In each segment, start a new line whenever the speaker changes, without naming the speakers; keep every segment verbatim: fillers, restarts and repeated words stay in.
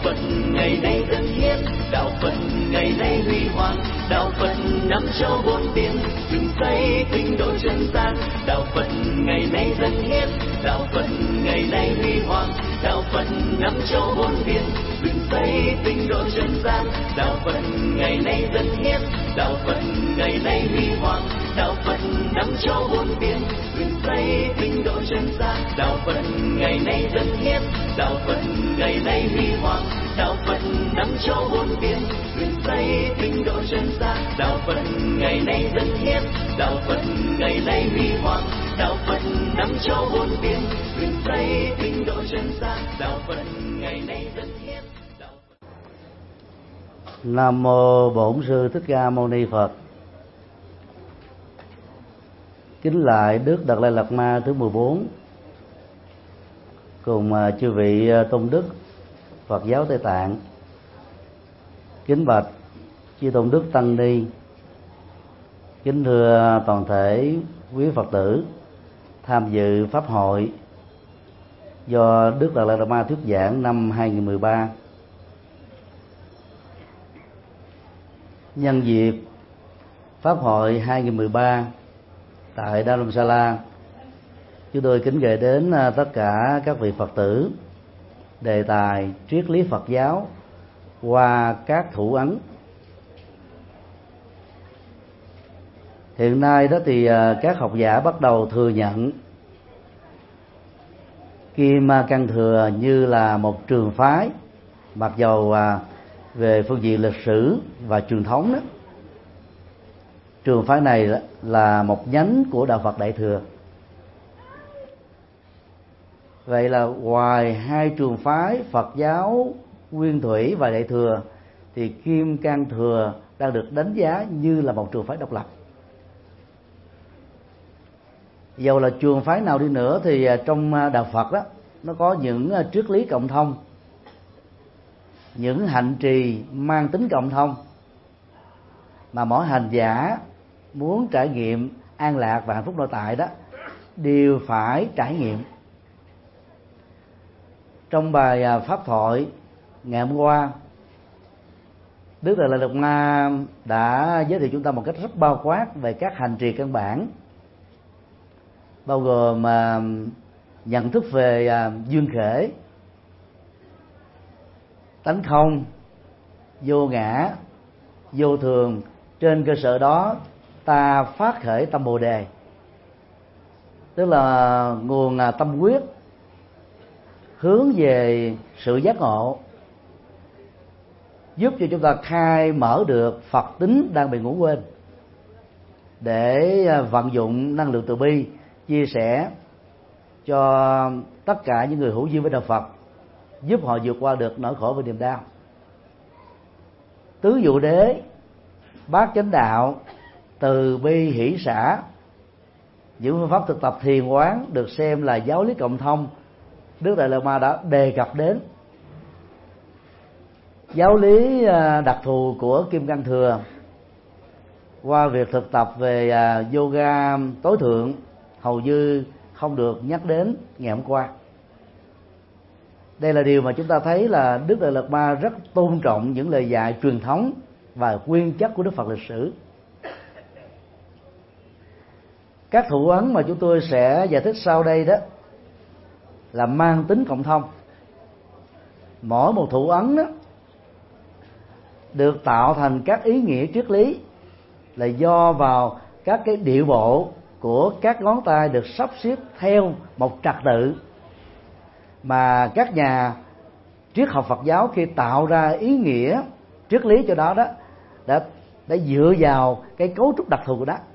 Phật ngày nay dân hiến, đạo Phật ngày nay huy hoàng, đạo Phật năm châu bốn biển, dựng xây tinh độ chân gian. Đạo Phật ngày nay dân hiến, đạo Phật ngày nay huy hoàng, đạo Phật năm châu bốn biển, dựng xây tinh độ chân gian. Đạo Phật ngày nay dân hiến, đạo Phật ngày nay huy hoàng, đạo Phật năm châu bốn biển, dựng xây tinh độ chân gian. Đạo Phật ngày nay dân hiến, đạo Phật ngày nay huy hoàng, đạo Phật năm châu bốn biển, dựng xây tinh độ chân gian. Đạo Phật ngày nay dân hiến, đạo Phật ngày nay huy hoàng, đạo Phật năm châu bốn biển, dựng xây tinh độ chân gian. Đạo Phật ngày nay dân hiến.
Nam mô Bổn Sư Thích Ca Mâu Ni Phật. Kính lại Đức Đạt Lai Lạt Ma thứ mười bốn, cùng chư vị tôn đức Phật giáo Tây Tạng. Kính bạch chư tôn đức tăng ni, kính thưa toàn thể quý Phật tử tham dự pháp hội do Đức Đạt Lai Lạt Ma thuyết giảng năm hai nghìn không trăm mười ba. Nhân dịp pháp hội hai nghìn không trăm mười ba tại Dharamsala, chúng tôi kính gửi đến tất cả các vị Phật tử đề tài triết lý Phật giáo qua các thủ ấn. Hiện nay đó thì các học giả bắt đầu thừa nhận Kim Cang Thừa như là một trường phái, mặc dầu về phương diện lịch sử và truyền thống đó, trường phái này là một nhánh của đạo Phật Đại Thừa. Vậy là ngoài hai trường phái Phật giáo Nguyên Thủy và Đại Thừa thì Kim Cang Thừa đang được đánh giá như là một trường phái độc lập. Dầu là trường phái nào đi nữa thì trong đạo Phật đó nó có những triết lý cộng thông, những hạnh trì mang tính cộng thông mà mỗi hành giả muốn trải nghiệm an lạc và hạnh phúc nội tại đó đều phải trải nghiệm. Trong bài pháp thoại ngày hôm qua, Đức Đạt Lai Lạt Ma đã giới thiệu chúng ta một cách rất bao quát về các hành trì căn bản, bao gồm nhận thức về duyên khởi, tánh không, vô ngã, vô thường. Trên cơ sở đó ta phát khởi tâm Bồ Đề, tức là nguồn tâm quyết hướng về sự giác ngộ, giúp cho chúng ta khai mở được Phật tính đang bị ngủ quên, để vận dụng năng lượng từ bi chia sẻ cho tất cả những người hữu duyên với đạo Phật, giúp họ vượt qua được nỗi khổ và niềm đau. Tứ diệu đế, bát chánh đạo, từ bi hỷ xả, những phương pháp thực tập thiền quán được xem là giáo lý cộng thông, Đức Đại Lạt Ma đã đề cập đến. Giáo lý đặc thù của Kim Cang Thừa qua việc thực tập về yoga tối thượng hầu như không được nhắc đến ngày hôm qua. Đây là điều mà chúng ta thấy là Đức Đại Lạt Ma rất tôn trọng những lời dạy truyền thống và nguyên chất của Đức Phật lịch sử. Các thủ ấn mà chúng tôi sẽ giải thích sau đây đó là mang tính cộng thông. Mỗi một thủ ấn đó được tạo thành các ý nghĩa triết lý là do vào các cái điệu bộ của các ngón tay được sắp xếp theo một trật tự mà các nhà triết học Phật giáo khi tạo ra ý nghĩa triết lý cho đó đó đã đã dựa vào cái cấu trúc đặc thù của đó.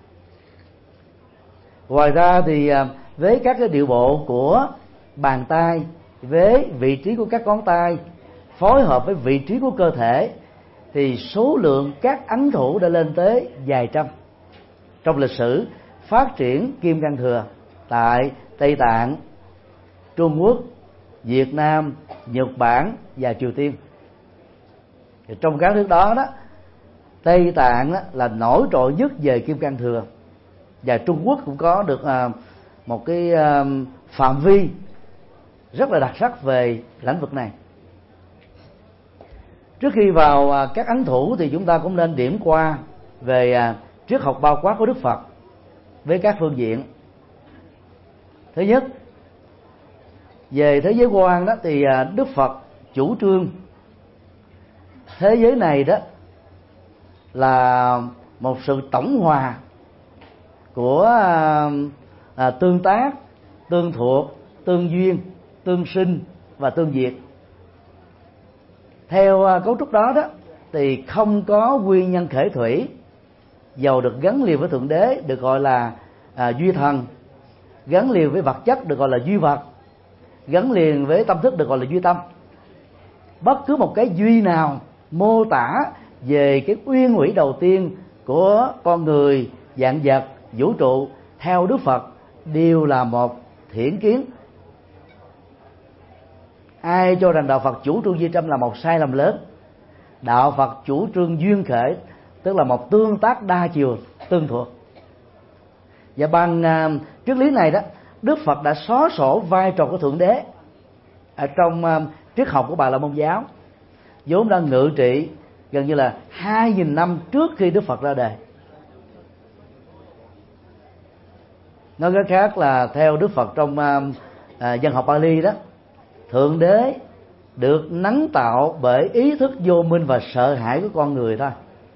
Ngoài ra thì với các cái điệu bộ của bàn tay, với vị trí của các ngón tay phối hợp với vị trí của cơ thể thì số lượng các ấn thủ đã lên tới vài trăm. Trong lịch sử phát triển Kim Cang Thừa tại Tây Tạng, Trung Quốc, Việt Nam, Nhật Bản và Triều Tiên. Thì trong các nước đó đó, Tây Tạng đó là nổi trội nhất về Kim Cang Thừa, và Trung Quốc cũng có được uh, một cái uh, phạm vi rất là đặc sắc về lĩnh vực này. Trước khi vào à, các ấn thủ thì chúng ta cũng nên điểm qua về à, triết học bao quát của Đức Phật với các phương diện. Thứ nhất, về thế giới quan đó thì à, Đức Phật chủ trương thế giới này đó là một sự tổng hòa của à, à, tương tác, tương thuộc, tương duyên, tương sinh và tương diệt. Theo à, cấu trúc đó đó thì không có nguyên nhân khởi thủy, dầu được gắn liền với thượng đế được gọi là à, duy thần, gắn liền với vật chất được gọi là duy vật, gắn liền với tâm thức được gọi là duy tâm. Bất cứ một cái duy nào mô tả về cái uyên ủy đầu tiên của con người, vạn vật, vũ trụ theo Đức Phật đều là một thiển kiến. Ai cho rằng đạo Phật chủ trương duy tâm là một sai lầm lớn. Đạo Phật chủ trương duyên khởi, tức là một tương tác đa chiều, tương thuộc. Và bằng uh, triết lý này đó, Đức Phật đã xóa sổ vai trò của thượng đế ở trong uh, triết học của Bà La Môn giáo, vốn đang ngự trị gần như là hai nghìn năm trước khi Đức Phật ra đời. Nói cách khác là theo Đức Phật trong uh, uh, dân học Pali đó, thượng đế được nắng tạo bởi ý thức vô minh và sợ hãi của con người thôi.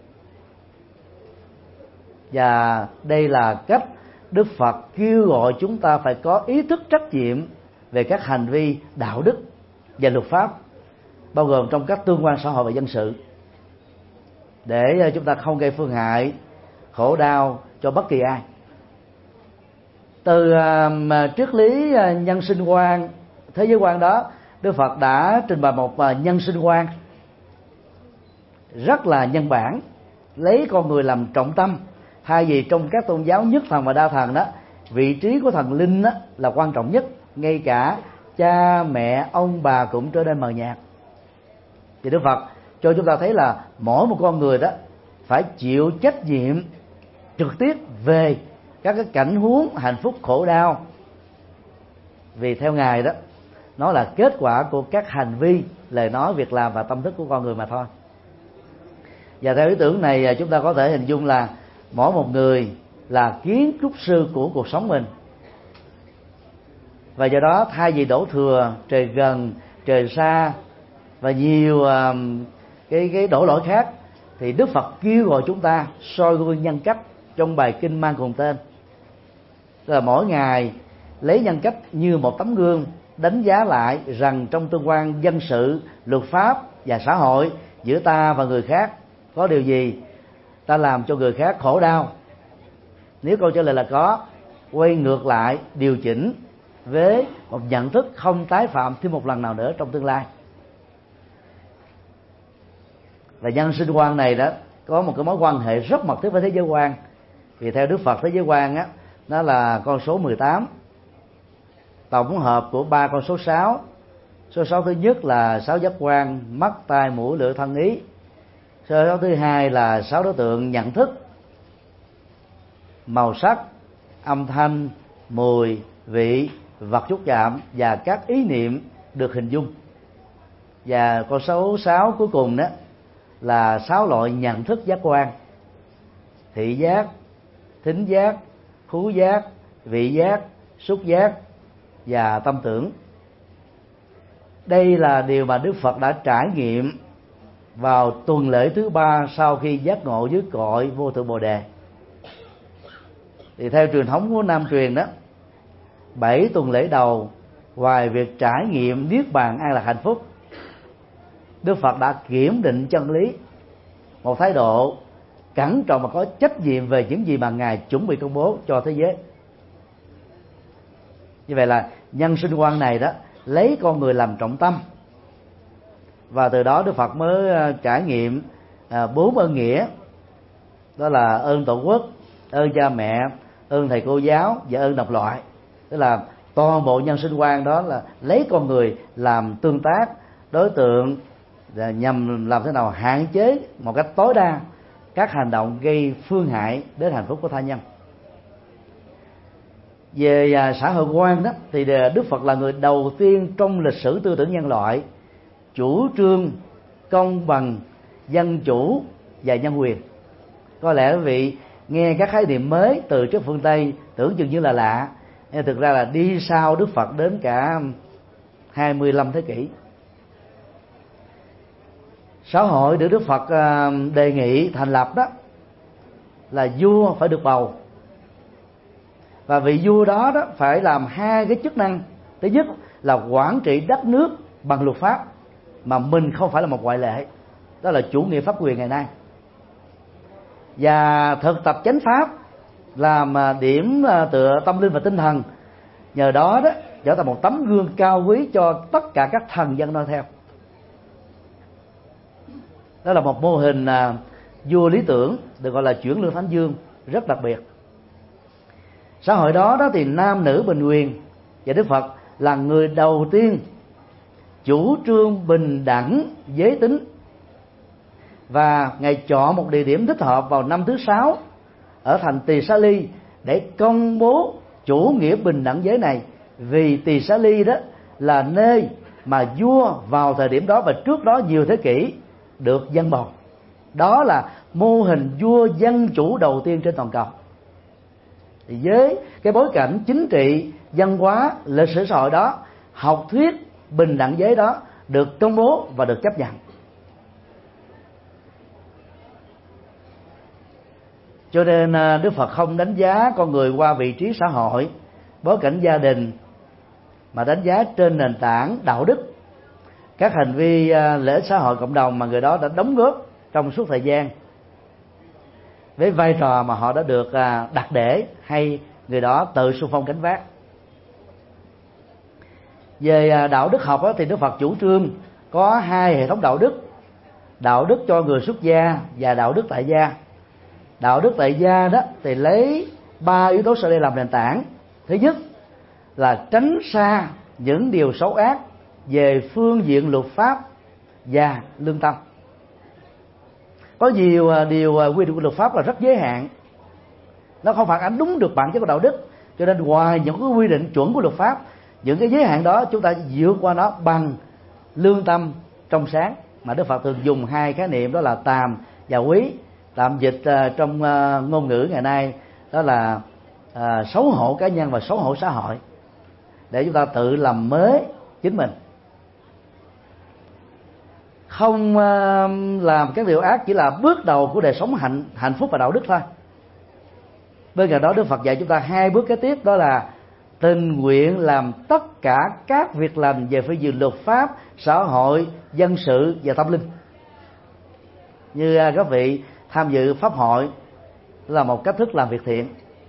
Và đây là cách Đức Phật kêu gọi chúng ta phải có ý thức trách nhiệm về các hành vi đạo đức và luật pháp, bao gồm trong các tương quan xã hội và dân sự, để chúng ta không gây phương hại, khổ đau cho bất kỳ ai. Từ uh, triết lý uh, nhân sinh quan, thế giới quan đó, Đức Phật đã trình bày một uh, nhân sinh quan rất là nhân bản, lấy con người làm trọng tâm. Thay vì trong các tôn giáo nhất thần và đa thần đó, vị trí của thần linh đó là quan trọng nhất, ngay cả cha mẹ ông bà cũng trở nên mờ nhạt. Thì Đức Phật cho chúng ta thấy là mỗi một con người đó phải chịu trách nhiệm trực tiếp về các cái cảnh huống hạnh phúc khổ đau, vì theo Ngài đó nó là kết quả của các hành vi, lời nói, việc làm và tâm thức của con người mà thôi. Và theo ý tưởng này, chúng ta có thể hình dung là mỗi một người là kiến trúc sư của cuộc sống mình. Và do đó thay vì đổ thừa trời gần, trời xa và nhiều uh, cái cái đổ lỗi khác, thì Đức Phật kêu gọi chúng ta soi gương nhân cách trong bài kinh mang cùng tên. Tức là mỗi ngày lấy nhân cách như một tấm gương, đánh giá lại rằng trong tương quan dân sự, luật pháp và xã hội giữa ta và người khác có điều gì ta làm cho người khác khổ đau. Nếu câu trả lời là có, quay ngược lại điều chỉnh với một nhận thức không tái phạm thêm một lần nào nữa trong tương lai. Và nhân sinh quan này đó có một cái mối quan hệ rất mật thiết với thế giới quan. Vì theo Đức Phật, thế giới quan á, nó là con số mười tám, tổng hợp của ba con số sáu. Số sáu thứ nhất là sáu giác quan: mắt, tai, mũi, lưỡi, thân, ý. Số sáu thứ hai là sáu đối tượng nhận thức: màu sắc, âm thanh, mùi, vị, vật xúc chạm và các ý niệm được hình dung. Và con số sáu cuối cùng đó là sáu loại nhận thức giác quan: thị giác, thính giác, khứu giác, vị giác, xúc giác và tâm tưởng. Đây là điều mà Đức Phật đã trải nghiệm vào tuần lễ thứ ba sau khi giác ngộ dưới cội vô thượng Bồ Đề. Thì theo truyền thống của Nam truyền đó, bảy tuần lễ đầu, ngoài việc trải nghiệm niết bàn an lạc hạnh phúc, Đức Phật đã kiểm định chân lý, một thái độ cẩn trọng và có trách nhiệm về những gì mà Ngài chuẩn bị công bố cho thế giới. Như vậy là nhân sinh quan này đó lấy con người làm trọng tâm, và từ đó Đức Phật mới trải nghiệm bốn ơn nghĩa, đó là ơn tổ quốc, ơn cha mẹ, ơn thầy cô giáo và ơn đồng loại. Tức là toàn bộ nhân sinh quan đó là lấy con người làm tương tác, đối tượng, nhằm làm thế nào hạn chế một cách tối đa các hành động gây phương hại đến hạnh phúc của tha nhân. Về xã hội quan đó thì Đức Phật là người đầu tiên trong lịch sử tư tưởng nhân loại chủ trương công bằng, dân chủ và nhân quyền. Có lẽ quý vị nghe các khái niệm mới từ trước phương Tây tưởng chừng như là lạ, nhưng thực ra là đi sau Đức Phật đến cả hai mươi lăm thế kỷ. Xã hội được Đức Phật đề nghị thành lập đó là vua phải được bầu, và vị vua đó đó phải làm hai cái chức năng. Thứ nhất là quản trị đất nước bằng luật pháp, mà mình không phải là một ngoại lệ, đó là chủ nghĩa pháp quyền ngày nay. Và thực tập chánh pháp làm điểm tựa tâm linh và tinh thần, nhờ đó đó trở thành một tấm gương cao quý cho tất cả các thần dân noi theo. Đó là một mô hình à, vua lý tưởng, được gọi là chuyển lương thánh dương, rất đặc biệt. Xã hội đó đó thì nam nữ bình quyền, và Đức Phật là người đầu tiên chủ trương bình đẳng giới tính, và Ngài chọn một địa điểm thích hợp vào năm thứ sáu ở thành Tỳ Xá Ly để công bố chủ nghĩa bình đẳng giới này, vì Tỳ Xá Ly đó là nơi mà vua vào thời điểm đó và trước đó nhiều thế kỷ được dân bầu. Đó là mô hình vua dân chủ đầu tiên trên toàn cầu. Thì với cái bối cảnh chính trị, văn hóa, lịch sử xã hội đó, học thuyết bình đẳng giới đó được công bố và được chấp nhận. Cho nên Đức Phật không đánh giá con người qua vị trí xã hội, bối cảnh gia đình, mà đánh giá trên nền tảng đạo đức, các hành vi lợi ích xã hội cộng đồng mà người đó đã đóng góp trong suốt thời gian, với vai trò mà họ đã được đặt để, hay người đó tự xung phong gánh vác. Về đạo đức học thì Đức Phật chủ trương có hai hệ thống đạo đức: đạo đức cho người xuất gia và đạo đức tại gia. Đạo đức tại gia đó thì lấy ba yếu tố sau đây làm nền tảng. Thứ nhất là tránh xa những điều xấu ác về phương diện luật pháp và lương tâm. Có nhiều điều quy định của luật pháp là rất giới hạn, nó không phản ánh đúng được bản chất của đạo đức, cho nên ngoài những cái quy định chuẩn của luật pháp, những cái giới hạn đó chúng ta vượt qua nó bằng lương tâm trong sáng, mà Đức Phật thường dùng hai khái niệm đó là tàm và quý. Tạm dịch uh, trong uh, ngôn ngữ ngày nay đó là uh, xấu hổ cá nhân và xấu hổ xã hội, để chúng ta tự làm mới chính mình. Không uh, làm các điều ác chỉ là bước đầu của đời sống hạnh hạnh phúc và đạo đức thôi. Bên cạnh đó Đức Phật dạy chúng ta hai bước kế tiếp, đó là tình nguyện làm tất cả các việc lành về phương diện luật pháp, xã hội, dân sự và tâm linh. Như uh, các vị tham dự pháp hội là một cách thức làm việc thiện.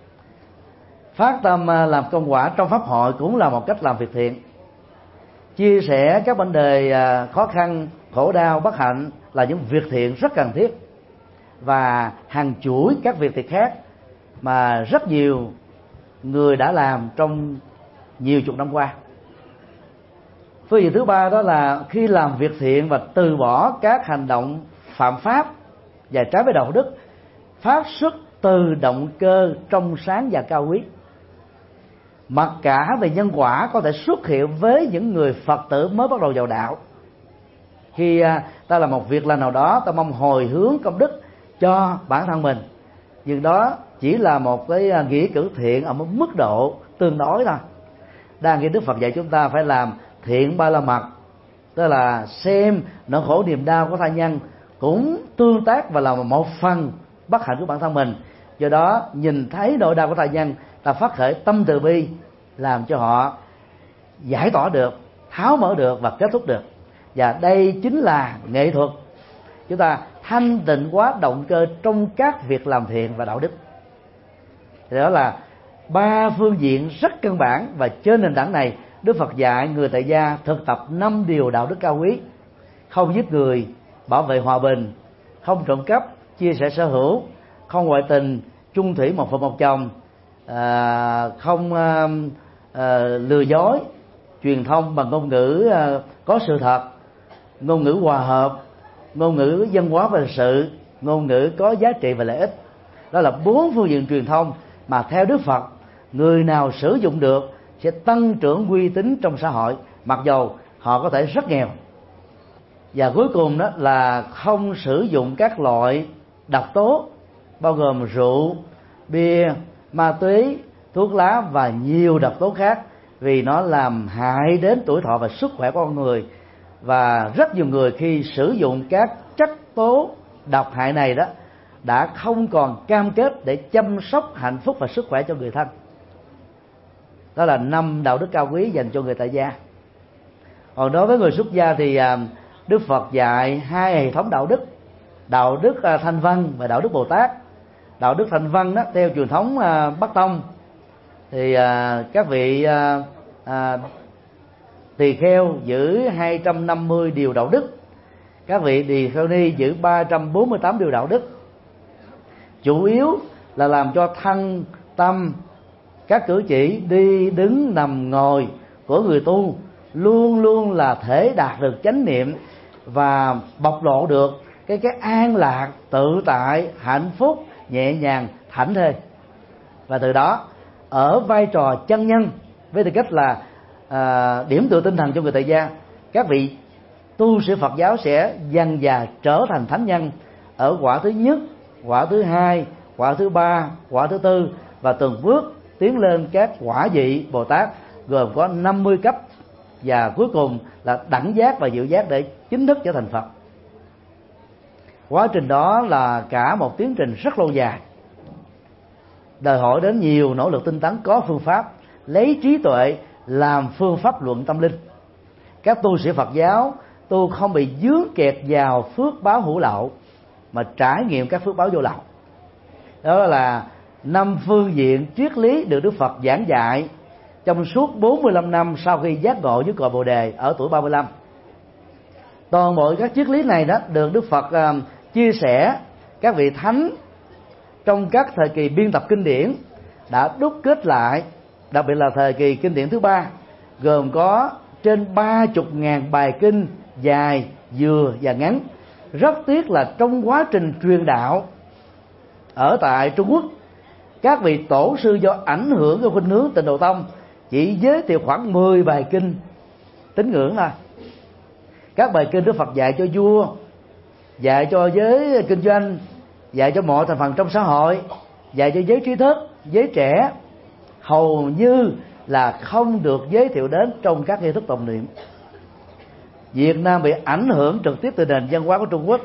Phát tâm làm công quả trong pháp hội cũng là một cách làm việc thiện. Chia sẻ các vấn đề khó khăn, khổ đau, bất hạnh là những việc thiện rất cần thiết, và hàng chuỗi các việc thiện khác mà rất nhiều người đã làm trong nhiều chục năm qua. Phương diện thứ ba đó là khi làm việc thiện và từ bỏ các hành động phạm pháp và trái với đạo đức, phát xuất từ động cơ trong sáng và cao quý. Mặc cả về nhân quả có thể xuất hiện với những người Phật tử mới bắt đầu vào đạo. Khi ta làm một việc lành nào đó, ta mong hồi hướng công đức cho bản thân mình, nhưng đó chỉ là một cái nghĩa cử thiện ở một mức độ tương đối thôi. Đang khi Đức Phật dạy chúng ta phải làm thiện ba la mật, tức là xem nỗi khổ niềm đau của tha nhân cũng tương tác và là một phần bất hạnh của bản thân mình. Do đó nhìn thấy nỗi đau của tha nhân, ta phát khởi tâm từ bi, làm cho họ giải tỏa được, tháo mở được và kết thúc được. Và đây chính là nghệ thuật chúng ta thanh tịnh hóa động cơ trong các việc làm thiện và đạo đức. Đó là ba phương diện rất căn bản, và trên nền tảng này Đức Phật dạy người tại gia thực tập năm điều đạo đức cao quý: không giết người, bảo vệ hòa bình, không trộm cắp, chia sẻ sở hữu, không ngoại tình, chung thủy một vợ một chồng, à, không à, à, lừa dối, truyền thông bằng ngôn ngữ à, có sự thật, ngôn ngữ hòa hợp, ngôn ngữ văn hóa và lịch sự, ngôn ngữ có giá trị và lợi ích. Đó là bốn phương diện truyền thông mà theo Đức Phật, người nào sử dụng được sẽ tăng trưởng uy tín trong xã hội, mặc dầu họ có thể rất nghèo. Và cuối cùng đó là không sử dụng các loại độc tố bao gồm rượu, bia, ma túy, thuốc lá và nhiều độc tố khác, vì nó làm hại đến tuổi thọ và sức khỏe của con người. Và rất nhiều người khi sử dụng các chất tố độc hại này đó đã không còn cam kết để chăm sóc hạnh phúc và sức khỏe cho người thân. Đó là năm đạo đức cao quý dành cho người tại gia. Còn đối với người xuất gia thì Đức Phật dạy hai hệ thống đạo đức: đạo đức Thanh Văn và đạo đức Bồ Tát. Đạo đức Thanh Văn đó theo truyền thống Bắc Tông thì các vị tỳ kheo giữ hai trăm năm mươi điều đạo đức, các vị tỳ kheo ni giữ ba trăm bốn mươi tám điều đạo đức. Chủ yếu là làm cho thân, tâm, các cử chỉ đi, đứng, nằm, ngồi của người tu luôn luôn là thể đạt được chánh niệm và bộc lộ được cái cái an lạc, tự tại, hạnh phúc, nhẹ nhàng, thảnh thơi. Và từ đó ở vai trò chân nhân với tư cách là à, điểm tựa tinh thần cho người tại gia, các vị tu sĩ Phật giáo sẽ dần dà trở thành thánh nhân ở quả thứ nhất, quả thứ hai, quả thứ ba, quả thứ tư, và từng bước tiến lên các quả vị Bồ Tát gồm có năm mươi cấp, và cuối cùng là đẳng giác và diệu giác để chính thức trở thành Phật. Quá trình đó là cả một tiến trình rất lâu dài, đòi hỏi đến nhiều nỗ lực tinh tấn có phương pháp, lấy trí tuệ làm phương pháp luận tâm linh. Các tu sĩ Phật giáo tu không bị dướng kẹt vào phước báo hữu lậu, mà trải nghiệm các phước báo vô lậu. Đó là năm phương diện triết lý được Đức Phật giảng dạy trong suốt bốn mươi lăm năm sau khi giác ngộ dưới cội Bồ Đề ở tuổi ba mươi lăm. Toàn bộ các triết lý này đó được Đức Phật uh, chia sẻ các vị thánh trong các thời kỳ biên tập kinh điển đã đúc kết lại, đặc biệt là thời kỳ kinh điển thứ ba, gồm có trên ba chục ngàn bài kinh dài, vừa và ngắn. Rất tiếc là trong quá trình truyền đạo ở tại Trung Quốc, các vị tổ sư do ảnh hưởng của khuynh hướng Tịnh Độ Tông chỉ giới thiệu khoảng mười bài kinh tín ngưỡng thôi. Các bài kinh Đức Phật dạy cho vua, dạy cho giới kinh doanh, dạy cho mọi thành phần trong xã hội, dạy cho giới trí thức, giới trẻ, hầu như là không được giới thiệu đến trong các nghi thức tụng niệm. Việt Nam bị ảnh hưởng trực tiếp từ nền văn hóa của Trung Quốc.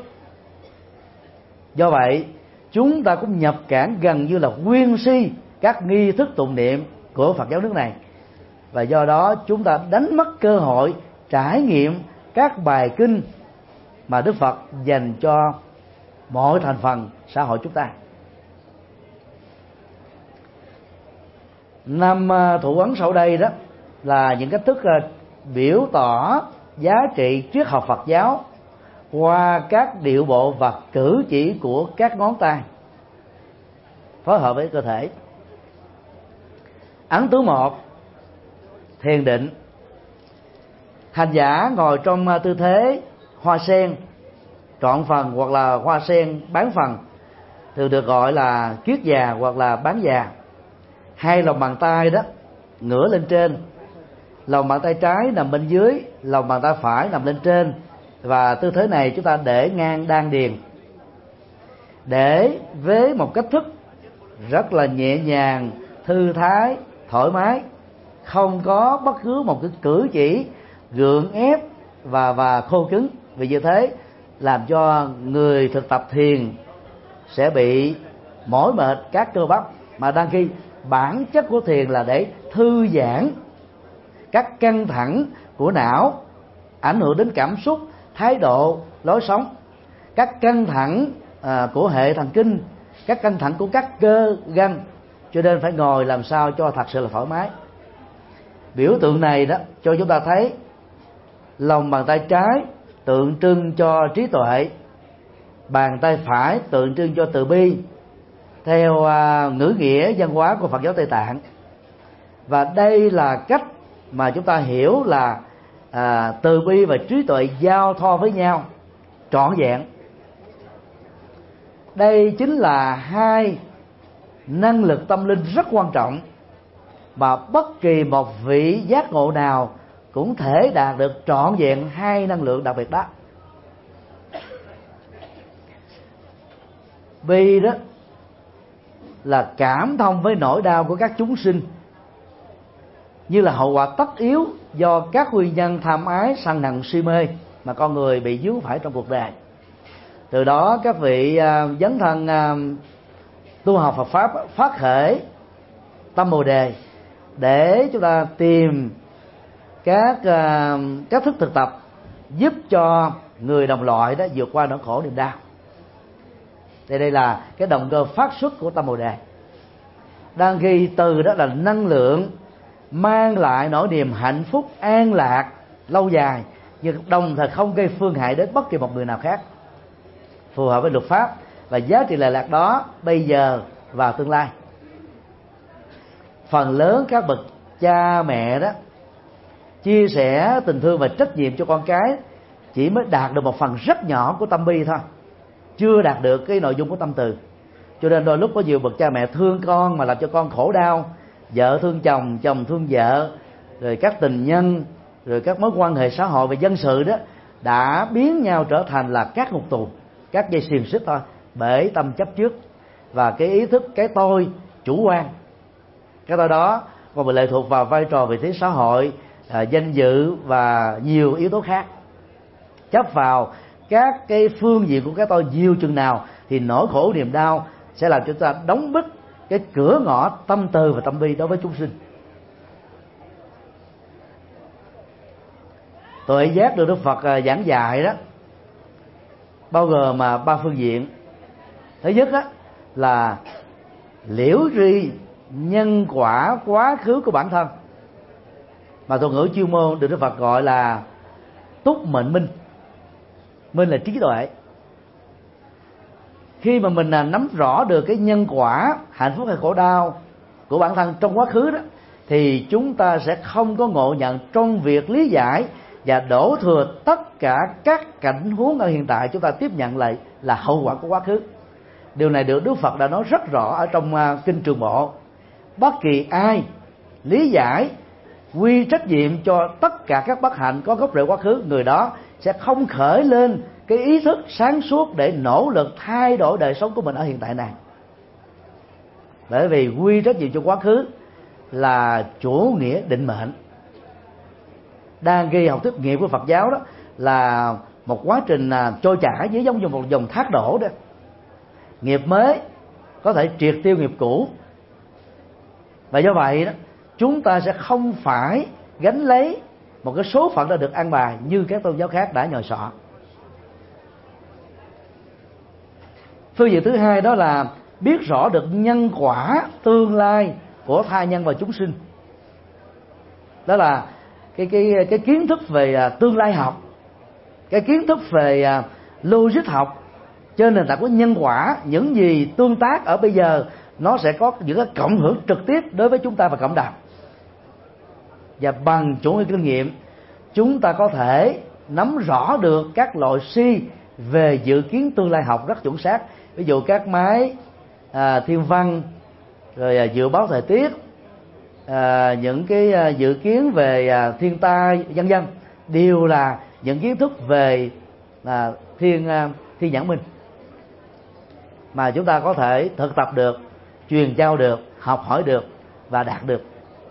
Do vậy, chúng ta cũng nhập cảng gần như là nguyên si các nghi thức tụng niệm của Phật giáo nước này. Và do đó chúng ta đánh mất cơ hội trải nghiệm các bài kinh mà Đức Phật dành cho mọi thành phần xã hội chúng ta. Năm thụ ấn sau đây đó là những cách thức biểu tỏ giá trị triết học Phật giáo qua các điệu bộ và cử chỉ của các ngón tay phối hợp với cơ thể. Ấn thứ một, thiền định. Hành giả ngồi trong tư thế hoa sen trọn phần hoặc là hoa sen bán phần, thường được gọi là kiết già hoặc là bán già. Hai lòng bàn tay đó ngửa lên trên, lòng bàn tay trái nằm bên dưới, lòng bàn tay phải nằm lên trên, và tư thế này chúng ta để ngang đan điền, để với một cách thức rất là nhẹ nhàng, thư thái, thoải mái, không có bất cứ một cái cử chỉ gượng ép và và khô cứng. Vì như thế làm cho người thực tập thiền sẽ bị mỏi mệt các cơ bắp, mà đang khi bản chất của thiền là để thư giãn các căng thẳng của não, ảnh hưởng đến cảm xúc, thái độ, lối sống, các căng thẳng à, của hệ thần kinh, các căng thẳng của các cơ gân. Cho nên phải ngồi làm sao cho thật sự là thoải mái. Biểu tượng này đó cho chúng ta thấy lòng bàn tay trái tượng trưng cho trí tuệ, bàn tay phải tượng trưng cho từ bi theo uh, ngữ nghĩa văn hóa của Phật giáo Tây Tạng. Và đây là cách mà chúng ta hiểu là uh, từ bi và trí tuệ giao thoa với nhau trọn vẹn. Đây chính là hai năng lực tâm linh rất quan trọng mà bất kỳ một vị giác ngộ nào cũng thể đạt được trọn vẹn hai năng lượng đặc biệt đó. Bi đó là cảm thông với nỗi đau của các chúng sinh, như là hậu quả tất yếu do các nguyên nhân tham ái, sân hận, si mê mà con người bị vướng phải trong cuộc đời. Từ đó các vị uh, dấn thân uh, tu học Phật pháp phát khởi tâm Bồ đề để chúng ta tìm các uh, các thức thực tập giúp cho người đồng loại đó vượt qua nỗi khổ niềm đau. Thì đây là cái động cơ phát xuất của tâm Bồ đề. Đang ghi từ đó là năng lượng mang lại nỗi niềm hạnh phúc an lạc lâu dài, nhưng đồng thời không gây phương hại đến bất kỳ một người nào khác, phù hợp với luật pháp và giá trị lệ lạc đó bây giờ và tương lai. Phần lớn các bậc cha mẹ đó chia sẻ tình thương và trách nhiệm cho con cái chỉ mới đạt được một phần rất nhỏ của tâm bi thôi, chưa đạt được cái nội dung của tâm từ. Cho nên đôi lúc có nhiều bậc cha mẹ thương con mà làm cho con khổ đau, vợ thương chồng, chồng thương vợ, rồi các tình nhân, rồi các mối quan hệ xã hội và dân sự đó đã biến nhau trở thành là các ngục tù, các dây xiềng xích thôi, bởi tâm chấp trước và cái ý thức cái tôi chủ quan. Cái tôi đó còn bị lệ thuộc vào vai trò vị thế xã hội, à, danh dự và nhiều yếu tố khác. Chấp vào các cái phương diện của cái tôi nhiều chừng nào thì nỗi khổ niềm đau sẽ làm cho chúng ta đóng bít cái cửa ngõ tâm từ và tâm bi đối với chúng sinh. Tuệ giác được Đức Phật giảng dạy đó bao gồm mà ba phương diện. Thứ nhất đó là liễu tri nhân quả quá khứ của bản thân, mà thuật ngữ chuyên môn được Đức Phật gọi là túc mệnh minh. Minh là trí tuệ. Khi mà mình nắm rõ được cái nhân quả hạnh phúc hay khổ đau của bản thân trong quá khứ đó, thì chúng ta sẽ không có ngộ nhận trong việc lý giải và đổ thừa tất cả các cảnh huống ở hiện tại chúng ta tiếp nhận lại là hậu quả của quá khứ. Điều này được Đức Phật đã nói rất rõ ở trong uh, kinh Trường Bộ. Bất kỳ ai lý giải quy trách nhiệm cho tất cả các bất hạnh có gốc rễ quá khứ, người đó sẽ không khởi lên cái ý thức sáng suốt để nỗ lực thay đổi đời sống của mình ở hiện tại này. Bởi vì quy trách nhiệm cho quá khứ là chủ nghĩa định mệnh. Đang ghi học thuyết nghiệp của Phật giáo đó là một quá trình trôi chảy dưới giống như một dòng thác đổ đó. Nghiệp mới có thể triệt tiêu nghiệp cũ, và do vậy đó chúng ta sẽ không phải gánh lấy một cái số phận đã được an bài như các tôn giáo khác đã nhồi sọ. Phương diện thứ hai đó là biết rõ được nhân quả tương lai của tha nhân và chúng sinh. Đó là cái cái cái kiến thức về tương lai học, cái kiến thức về logic học trên nền tảng của nhân quả. Những gì tương tác ở bây giờ nó sẽ có những cái cộng hưởng trực tiếp đối với chúng ta và cộng đồng. Và bằng chủ nghĩa kinh nghiệm, chúng ta có thể nắm rõ được các loại si về dự kiến tương lai học rất chuẩn xác. Ví dụ các máy à, thiên văn, rồi à, dự báo thời tiết, à, những cái à, dự kiến về à, thiên tai, vân vân, đều là những kiến thức về à, thiên à, thiên nhãn minh mà chúng ta có thể thực tập được, truyền trao được, học hỏi được và đạt được.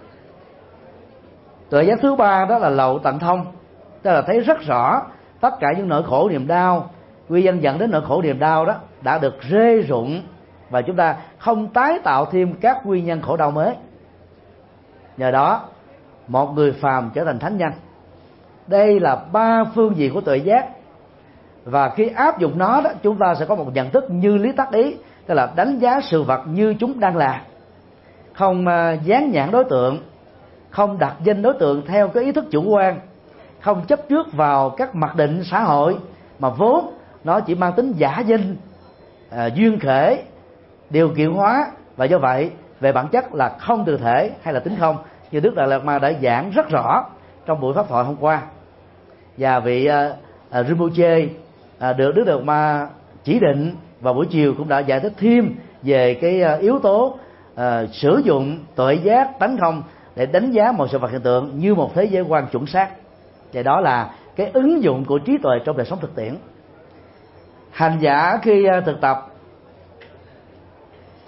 Tuệ giác thứ ba đó là lậu tận thông, tức là thấy rất rõ tất cả những nỗi khổ niềm đau, nguyên nhân dẫn đến nỗi khổ niềm đau đó đã được rê rụng, và chúng ta không tái tạo thêm các nguyên nhân khổ đau mới. Nhờ đó một người phàm trở thành thánh nhân. Đây là ba phương diện của tuệ giác, và khi áp dụng nó đó, chúng ta sẽ có một nhận thức như lý tắc ý, tức là đánh giá sự vật như chúng đang là, không dán nhãn đối tượng, không đặt danh đối tượng theo cái ý thức chủ quan, không chấp trước vào các mặc định xã hội mà vốn nó chỉ mang tính giả danh, à, duyên khể, điều kiện hóa, và do vậy về bản chất là không từ thể hay là tính không, như Đức Đạt Lạc Ma đã giảng rất rõ trong buổi pháp thoại hôm qua. Và vị à, à, Rinpoche à, được Đức Đạt Lạc Ma chỉ định vào buổi chiều cũng đã giải thích thêm về cái à, yếu tố à, sử dụng tuệ giác tánh không để đánh giá mọi sự vật hiện tượng như một thế giới quan chuẩn xác. Và đó là cái ứng dụng của trí tuệ trong đời sống thực tiễn. Hành giả khi thực tập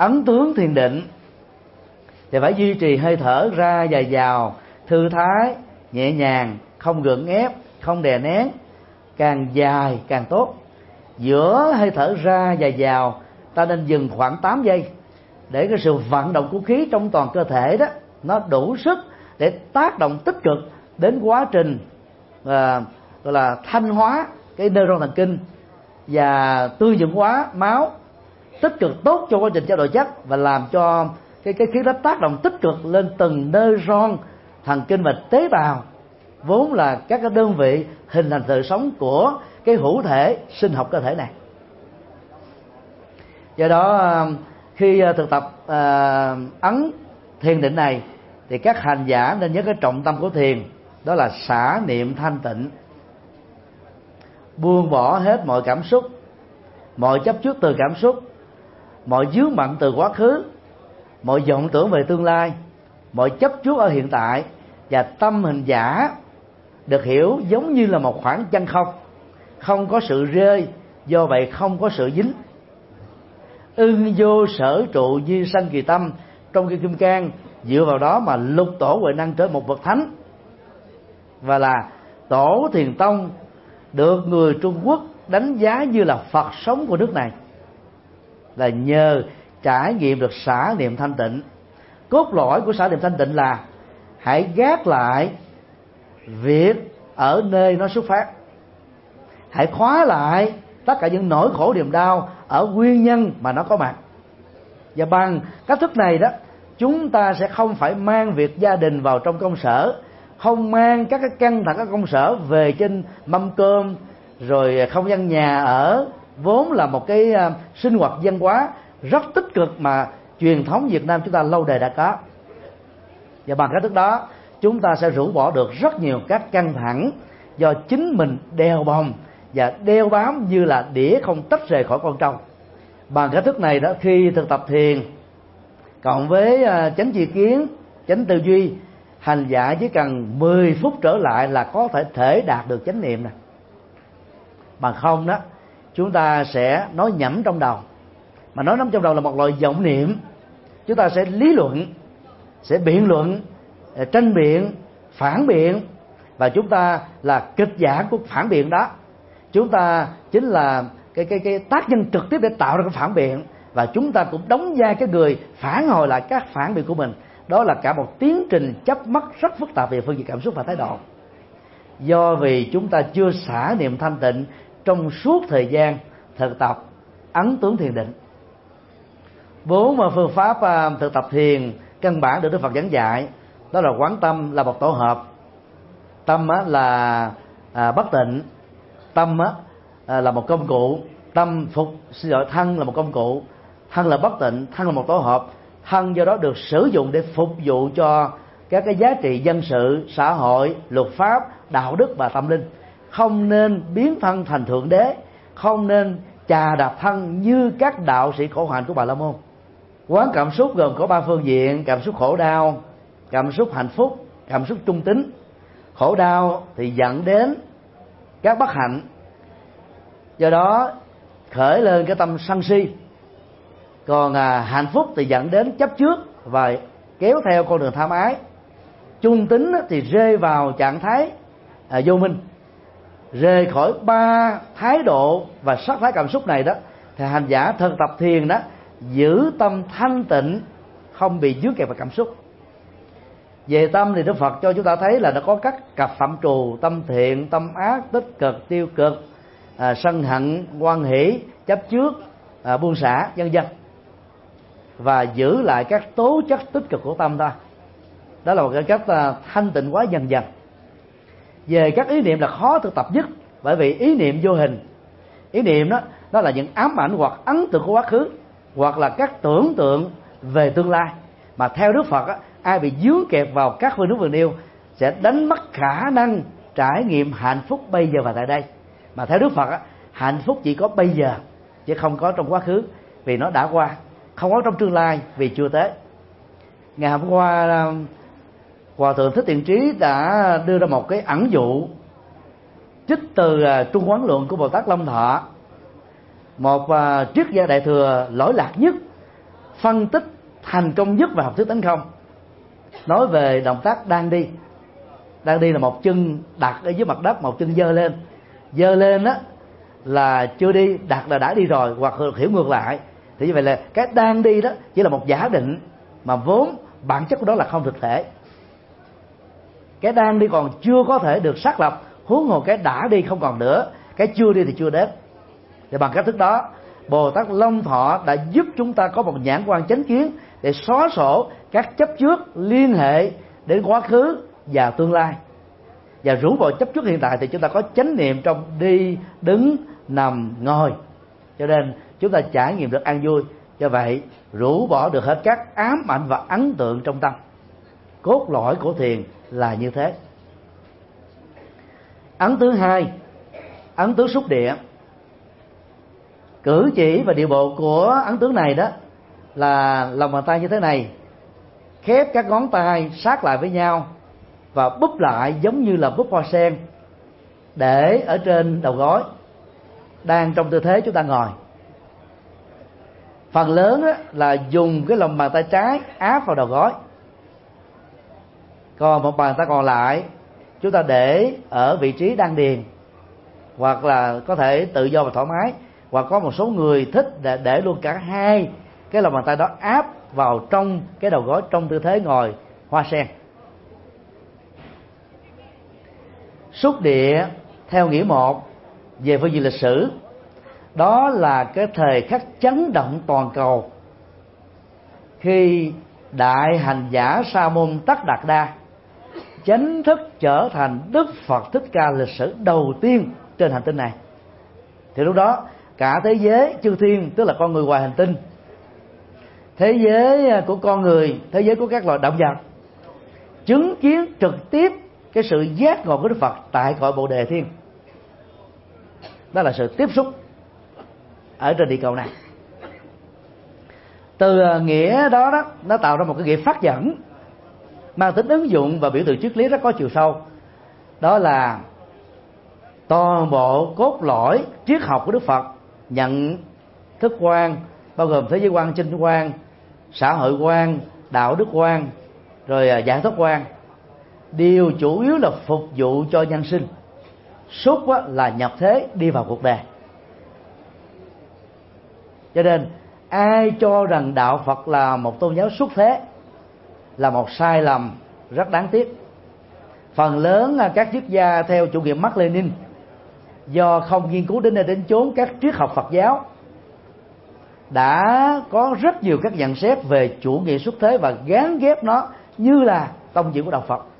ấn tướng thiền định thì phải duy trì hơi thở ra và vào thư thái, nhẹ nhàng, không gượng ép, không đè nén, càng dài càng tốt. Giữa hơi thở ra và vào ta nên dừng khoảng tám giây để cái sự vận động của khí trong toàn cơ thể đó nó đủ sức để tác động tích cực đến quá trình à, gọi là thanh hóa cái neuron thần kinh và tư dưỡng hóa máu, tích cực tốt cho quá trình trao đổi chất và làm cho cái cái khí đó tác động tích cực lên từng neuron thần kinh và tế bào vốn là các cái đơn vị hình thành đời sống của cái hữu thể sinh học cơ thể này. Do đó khi thực tập uh, ấn thiền định này thì các hành giả nên nhớ cái trọng tâm của thiền, đó là xả niệm thanh tịnh, buông bỏ hết mọi cảm xúc, mọi chấp trước từ cảm xúc, mọi vướng bận từ quá khứ, mọi vọng tưởng về tương lai, mọi chấp trước ở hiện tại, và tâm hình giả được hiểu giống như là một khoảng chân không, không có sự rơi, do vậy không có sự dính. Ưng vô sở trụ di sanh kỳ tâm trong kinh Kim Cang, dựa vào đó mà lục tổ huệ năng trở một bậc thánh, và là tổ Thiền Tông được người Trung Quốc đánh giá như là Phật sống của nước này, là nhờ trải nghiệm được xả niệm thanh tịnh. Cốt lõi của xả niệm thanh tịnh là hãy gác lại việc ở nơi nó xuất phát, hãy khóa lại tất cả những nỗi khổ niềm đau ở nguyên nhân mà nó có mặt. Và bằng cách thức này đó, chúng ta sẽ không phải mang việc gia đình vào trong công sở, không mang các cái căng thẳng ở công sở về trên mâm cơm, rồi không gian nhà ở vốn là một cái sinh hoạt văn hóa rất tích cực mà truyền thống Việt Nam chúng ta lâu đời đã có. Và bằng cách thức đó, chúng ta sẽ rũ bỏ được rất nhiều các căng thẳng do chính mình đeo bồng và đeo bám như là đĩa không tách rời khỏi con trâu. Bằng cách thức này đó, khi thực tập thiền cộng với chánh tri kiến, chánh tư duy, hành giả chỉ cần mười phút trở lại là có thể thể đạt được chánh niệm này. Bằng không đó, chúng ta sẽ nói nhẩm trong đầu, mà nói nhẩm trong đầu là một loại vọng niệm. Chúng ta sẽ lý luận, sẽ biện luận, tranh biện, phản biện, và chúng ta là kịch giả của phản biện đó. Chúng ta chính là cái cái cái tác nhân trực tiếp để tạo ra cái phản biện, và chúng ta cũng đóng vai cái người phản hồi lại các phản biện của mình. Đó là cả một tiến trình chấp mắc rất phức tạp về phương diện cảm xúc và thái độ. Do vì chúng ta chưa xả niệm thanh tịnh trong suốt thời gian thực tập ấn tướng thiền định. Bốn mà phương pháp thực tập thiền căn bản được Đức Phật giảng dạy, đó là quán tâm là một tổ hợp. Tâm là à, bất tịnh, tâm à, là một công cụ, tâm phục xin lỗi thân là một công cụ, thân là bất tịnh, thân là một tổ hợp. Thân do đó được sử dụng để phục vụ cho các cái giá trị dân sự, xã hội, luật pháp, đạo đức và tâm linh. Không nên biến thân thành thượng đế, không nên chà đạp thân như các đạo sĩ khổ hạnh của Bà La Môn. Quán cảm xúc gồm có ba phương diện: cảm xúc khổ đau, cảm xúc hạnh phúc, cảm xúc trung tính. Khổ đau thì dẫn đến các bất hạnh, do đó khởi lên cái tâm sân si. Còn à, hạnh phúc thì dẫn đến chấp trước và kéo theo con đường tham ái. Trung tính thì rơi vào trạng thái à, vô minh. Rời khỏi ba thái độ và sắc thái cảm xúc này đó, thì hành giả thực tập thiền đó giữ tâm thanh tịnh, không bị dướng kẹt vào cảm xúc. Về tâm thì Đức Phật cho chúng ta thấy là nó có các cặp phạm trù: tâm thiện, tâm ác, tích cực, tiêu cực, à, sân hận, hoan hỷ, chấp trước, à, buông xả, vân vân. Và giữ lại các tố chất tích cực của tâm thôi. Đó là một cái cách à, thanh tịnh hóa dần dần. Về các ý niệm là khó thực tập nhất, bởi vì ý niệm vô hình. Ý niệm đó, đó là những ám ảnh hoặc ấn tượng của quá khứ, hoặc là các tưởng tượng về tương lai. Mà theo Đức Phật á, ai bị dướng kẹp vào các phương nước vừa nêu sẽ đánh mất khả năng trải nghiệm hạnh phúc bây giờ và tại đây. Mà theo Đức Phật á, hạnh phúc chỉ có bây giờ chứ không có trong quá khứ, vì nó đã qua. Không có trong tương lai vì chưa tới. Ngày hôm qua Hòa thượng Thích Thiện Trí đã đưa ra một cái ẩn dụ trích từ Trung Quán Luận của Bồ Tát Long Thọ, một triết gia đại thừa lỗi lạc nhất, phân tích thành công nhất về học thuyết tấn không nói về động tác đang đi. Đang đi là một chân đặt ở dưới mặt đất, một chân giơ lên. Giơ lên á là chưa đi, đặt là đã đi rồi, hoặc hiểu ngược lại. Thì như vậy là cái đang đi đó chỉ là một giả định mà vốn bản chất của đó là không thực thể. Cái đang đi còn chưa có thể được xác lập, huống hồ cái đã đi không còn nữa, cái chưa đi thì chưa đến. Thì bằng cách thức đó, Bồ Tát Long Thọ đã giúp chúng ta có một nhãn quan chánh kiến để xóa sổ các chấp trước liên hệ đến quá khứ và tương lai, và rũ bỏ chấp trước hiện tại, thì chúng ta có chánh niệm trong đi, đứng, nằm, ngồi. Cho nên chúng ta trải nghiệm được an vui. Do vậy rũ bỏ được hết các ám ảnh và ấn tượng trong tâm. Cốt lõi của thiền là như thế. Ấn thứ hai, ấn tướng xúc địa. Cử chỉ và điệu bộ của ấn tướng này đó là lòng bàn tay như thế này, khép các ngón tay sát lại với nhau và búp lại giống như là búp hoa sen, để ở trên đầu gối, đang trong tư thế chúng ta ngồi. Phần lớn là dùng cái lòng bàn tay trái áp vào đầu gối, còn một bàn tay còn lại chúng ta để ở vị trí đan điền, hoặc là có thể tự do và thoải mái, hoặc có một số người thích để, để luôn cả hai cái lòng bàn tay đó áp vào trong cái đầu gối trong tư thế ngồi hoa sen. Xúc địa theo nghĩa một về phương diện lịch sử, đó là cái thời khắc chấn động toàn cầu khi đại hành giả Sa môn Tất Đạt Đa chính thức trở thành Đức Phật Thích Ca lịch sử đầu tiên trên hành tinh này. Thì lúc đó cả thế giới chư thiên, tức là con người ngoài hành tinh, thế giới của con người, thế giới của các loài động vật, chứng kiến trực tiếp cái sự giác ngộ của Đức Phật tại cõi Bồ Đề Thiên. Đó là sự tiếp xúc ở trên địa cầu này. Từ nghĩa đó đó nó tạo ra một cái nghĩa phát dẫn mang tính ứng dụng và biểu tượng triết lý rất có chiều sâu. Đó là toàn bộ cốt lõi triết học của Đức Phật, nhận thức quan, bao gồm thế giới quan, chánh quan, xã hội quan, đạo đức quan, rồi giải thoát quan, đều chủ yếu là phục vụ cho nhân sinh. Xúc là nhập thế đi vào cuộc đời. Cho nên ai cho rằng đạo Phật là một tôn giáo xuất thế là một sai lầm rất đáng tiếc. Phần lớn các triết gia theo chủ nghĩa Mác Lênin do không nghiên cứu đến nơi đến chốn các triết học Phật giáo đã có rất nhiều các nhận xét về chủ nghĩa xuất thế và gán ghép nó như là tông chỉ của đạo Phật.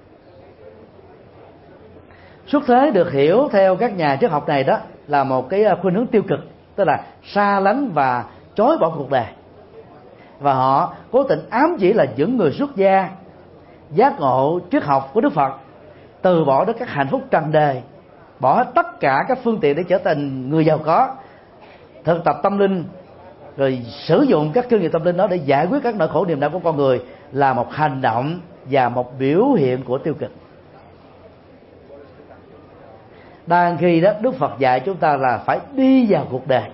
Xuất thế được hiểu theo các nhà triết học này đó là một cái khuynh hướng tiêu cực, tức là xa lánh và chối bỏ cuộc đời. Và họ cố tình ám chỉ là những người xuất gia giác ngộ triết học của Đức Phật, từ bỏ đến các hạnh phúc trần đời, bỏ tất cả các phương tiện để trở thành người giàu có, thực tập tâm linh, rồi sử dụng các kinh nghiệm tâm linh đó để giải quyết các nỗi khổ niềm đau của con người, là một hành động và một biểu hiện của tiêu cực. Đang khi đó Đức Phật dạy chúng ta là phải đi vào cuộc đời.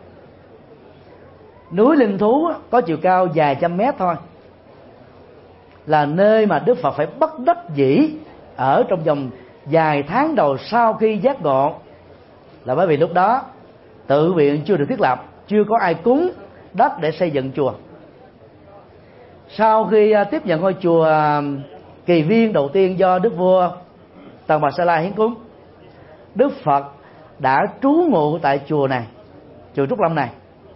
Núi Linh Thú có chiều cao vài trăm mét thôi, là nơi mà Đức Phật phải bất đắc dĩ ở trong vòng vài tháng đầu sau khi giác ngộ, là bởi vì lúc đó tự viện chưa được thiết lập, chưa có ai cúng đất để xây dựng chùa. Sau khi tiếp nhận ngôi chùa Kỳ Viên đầu tiên do Đức vua Tần Bà Sa La hiến cúng, Đức Phật đã trú ngụ tại chùa này, chùa Trúc Lâm này,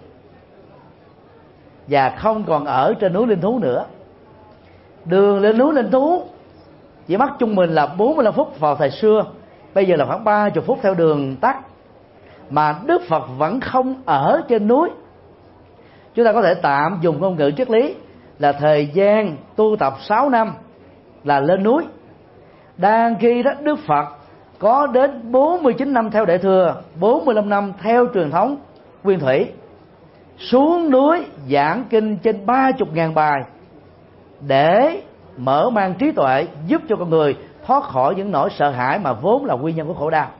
và không còn ở trên núi Linh Thú nữa. Đường lên núi Linh Thú chỉ mất trung bình là bốn mươi lăm phút vào thời xưa, bây giờ là khoảng ba mươi phút theo đường tắt, mà Đức Phật vẫn không ở trên núi. Chúng ta có thể tạm dùng ngôn ngữ triết lý là thời gian tu tập sáu năm là lên núi. Đang khi đó Đức Phật có đến bốn mươi chín năm theo Đại Thừa, bốn mươi lăm năm theo truyền thống Nguyên Thủy, xuống núi giảng kinh trên ba mươi nghìn bài để mở mang trí tuệ, giúp cho con người thoát khỏi những nỗi sợ hãi mà vốn là nguyên nhân của khổ đau.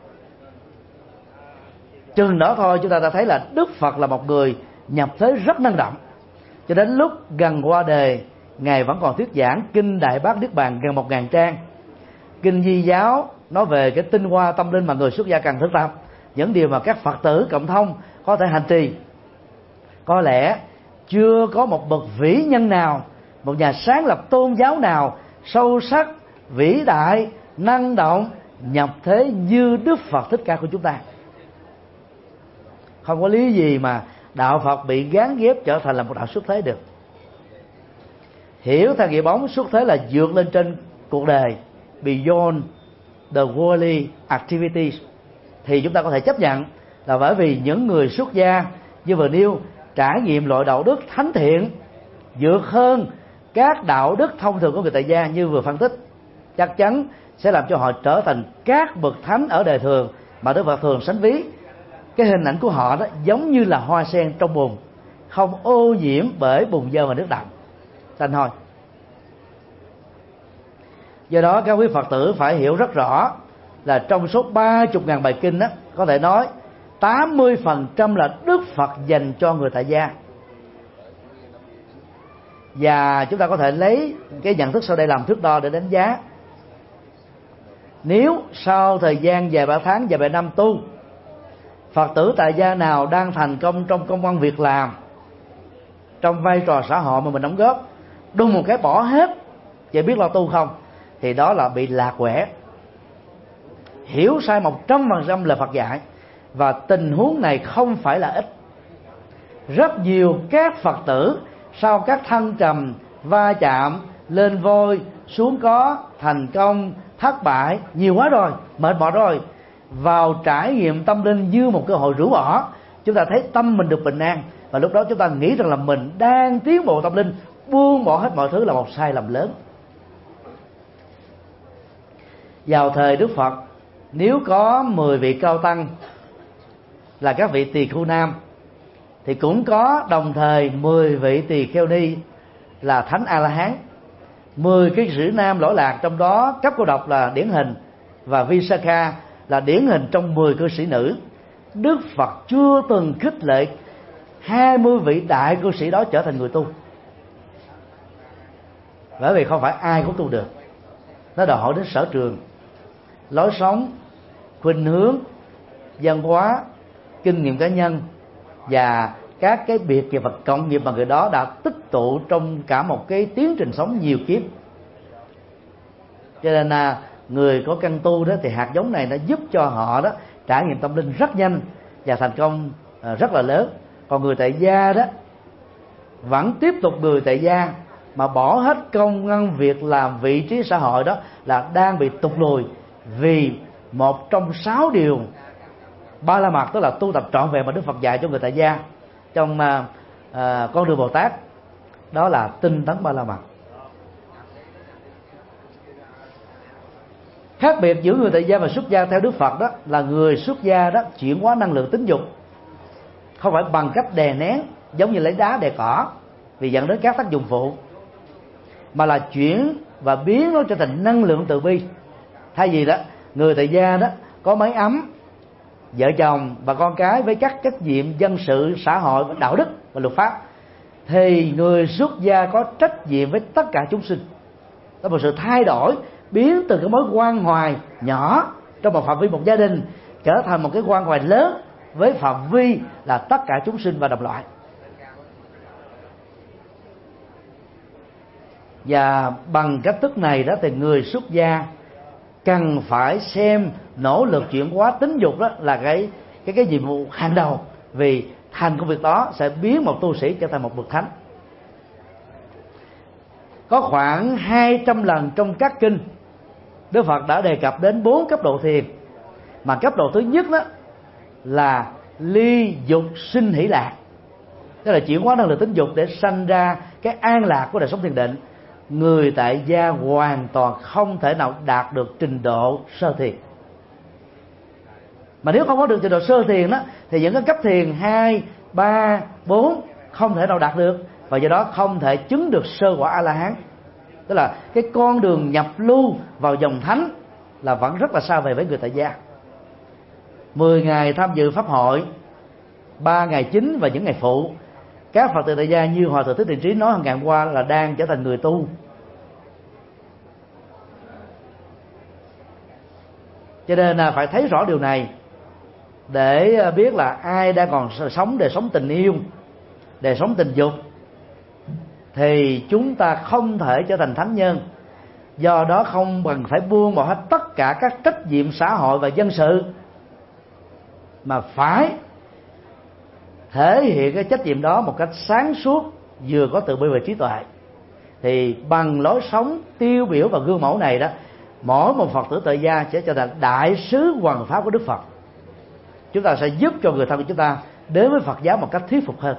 Chừng đó thôi chúng ta đã thấy là Đức Phật là một người nhập thế rất năng động, cho đến lúc gần qua đời, Ngài vẫn còn thuyết giảng kinh Đại Bát Niết Bàn gần một ngàn trang. Kinh Di giáo nói về cái tinh hoa tâm linh mà người xuất gia cần thực tập, những điều mà các Phật tử cộng thông có thể hành trì. Có lẽ chưa có một bậc vĩ nhân nào, một nhà sáng lập tôn giáo nào sâu sắc, vĩ đại, năng động, nhập thế như Đức Phật Thích Ca của chúng ta. Không có lý gì mà đạo Phật bị gán ghép trở thành là một đạo xuất thế được. Hiểu theo nghĩa bóng, xuất thế là vượt lên trên cuộc đời, beyond the worldly activities, thì chúng ta có thể chấp nhận là bởi vì những người xuất gia như vừa nêu trải nghiệm loại đạo đức thánh thiện vượt hơn các đạo đức thông thường của người tại gia như vừa phân tích, chắc chắn sẽ làm cho họ trở thành các bậc thánh ở đời thường mà Đức Phật thường sánh ví. Cái hình ảnh của họ đó giống như là hoa sen trong bùn, không ô nhiễm bởi bùn dơ và nước đọng, xanh thôi. Do đó các quý Phật tử phải hiểu rất rõ là trong số ba mươi ngàn bài kinh đó, có thể nói tám mươi phần trăm là Đức Phật dành cho người tại gia. Và chúng ta có thể lấy cái nhận thức sau đây làm thước đo để đánh giá. Nếu sau thời gian vài ba tháng, vài ba năm tu, Phật tử tại gia nào đang thành công trong công ăn việc làm, trong vai trò xã hội mà mình đóng góp, đùng một cái bỏ hết và biết lo tu không, thì đó là bị lạc quẻ, hiểu sai một trăm phần trăm lời Phật dạy. Và tình huống này không phải là ít. Rất nhiều các Phật tử sau các thăng trầm, va chạm, lên voi, xuống có, thành công, thất bại nhiều quá rồi, mệt mỏi rồi, vào trải nghiệm tâm linh như một cơ hội rũ bỏ, chúng ta thấy tâm mình được bình an, và lúc đó chúng ta nghĩ rằng là mình đang tiến bộ tâm linh, buông bỏ hết mọi thứ là một sai lầm lớn. Vào thời Đức Phật, nếu có mười vị cao tăng là các vị tỳ khưu nam, thì cũng có đồng thời mười vị tỳ kheo ni là thánh A La Hán. Mười cái sĩ nam lỗi lạc, trong đó Cấp Cô Độc là điển hình và Visakha là điển hình trong mười cư sĩ nữ. Đức Phật chưa từng khích lệ hai mươi vị đại cư sĩ đó trở thành người tu, bởi vì không phải ai cũng tu được. Nó đòi hỏi đến sở trường, lối sống, khuynh hướng, văn hóa, kinh nghiệm cá nhân và các cái biệt nghiệp và cộng nghiệp mà người đó đã tích tụ trong cả một cái tiến trình sống nhiều kiếp. Cho nên là người có căn tu đó thì hạt giống này nó giúp cho họ đó trải nghiệm tâm linh rất nhanh và thành công rất là lớn. Còn người tại gia đó vẫn tiếp tục người tại gia mà bỏ hết công ăn việc làm, vị trí xã hội, đó là đang bị tụt lùi. Vì một trong sáu điều Ba La Mật, tức là tu tập trọn vẹn mà Đức Phật dạy cho người tại gia trong à, à, con đường Bồ Tát, đó là tinh tấn Ba La Mật. Khác biệt giữa người tại gia và xuất gia theo Đức Phật đó là người xuất gia đó chuyển hóa năng lượng tính dục không phải bằng cách đè nén giống như lấy đá đè cỏ vì dẫn đến các tác dụng phụ, mà là chuyển và biến nó trở thành năng lượng từ bi. Thay vì đó người tại gia đó có mái ấm, vợ chồng và con cái với các trách nhiệm dân sự, xã hội, đạo đức và luật pháp, thì người xuất gia có trách nhiệm với tất cả chúng sinh. Đó là một sự thay đổi, biến từ cái mối quan hoài nhỏ trong một phạm vi một gia đình trở thành một cái quan hoài lớn với phạm vi là tất cả chúng sinh và đồng loại. Và bằng cách thức này đó thì người xuất gia cần phải xem nỗ lực chuyển hóa tính dục đó là cái cái cái nhiệm vụ hàng đầu, vì thành công việc đó sẽ biến một tu sĩ trở thành một bậc thánh. Có khoảng hai trăm lần trong các kinh, Đức Phật đã đề cập đến bốn cấp độ thiền, mà cấp độ thứ nhất đó là ly dục sinh hỷ lạc, tức là chuyển hóa năng lượng tính dục để sanh ra cái an lạc của đời sống thiền định. Người tại gia hoàn toàn không thể nào đạt được trình độ sơ thiền, mà nếu không có được trình độ sơ thiền đó thì những cái cấp thiền hai, ba, bốn không thể nào đạt được, và do đó không thể chứng được sơ quả A La Hán. Tức là cái con đường nhập lưu vào dòng thánh là vẫn rất là xa vời với người tại gia. Mười ngày tham dự pháp hội, ba ngày chính và những ngày phụ, các Phật tử tại gia như Hòa thượng Thích Thiện Trí nói hàng ngàn qua là đang trở thành người tu. Cho nên là phải thấy rõ điều này để biết là ai đang còn sống đời sống tình yêu, đời sống tình dục, thì chúng ta không thể trở thành thánh nhân. Do đó không cần phải buông bỏ hết tất cả các trách nhiệm xã hội và dân sự, mà phải thể hiện cái trách nhiệm đó một cách sáng suốt, vừa có từ bi và trí tuệ. Thì bằng lối sống tiêu biểu và gương mẫu này đó, mỗi một Phật tử tại gia sẽ trở thành đại sứ hoằng pháp của Đức Phật. Chúng ta sẽ giúp cho người thân của chúng ta đến với Phật giáo một cách thuyết phục hơn.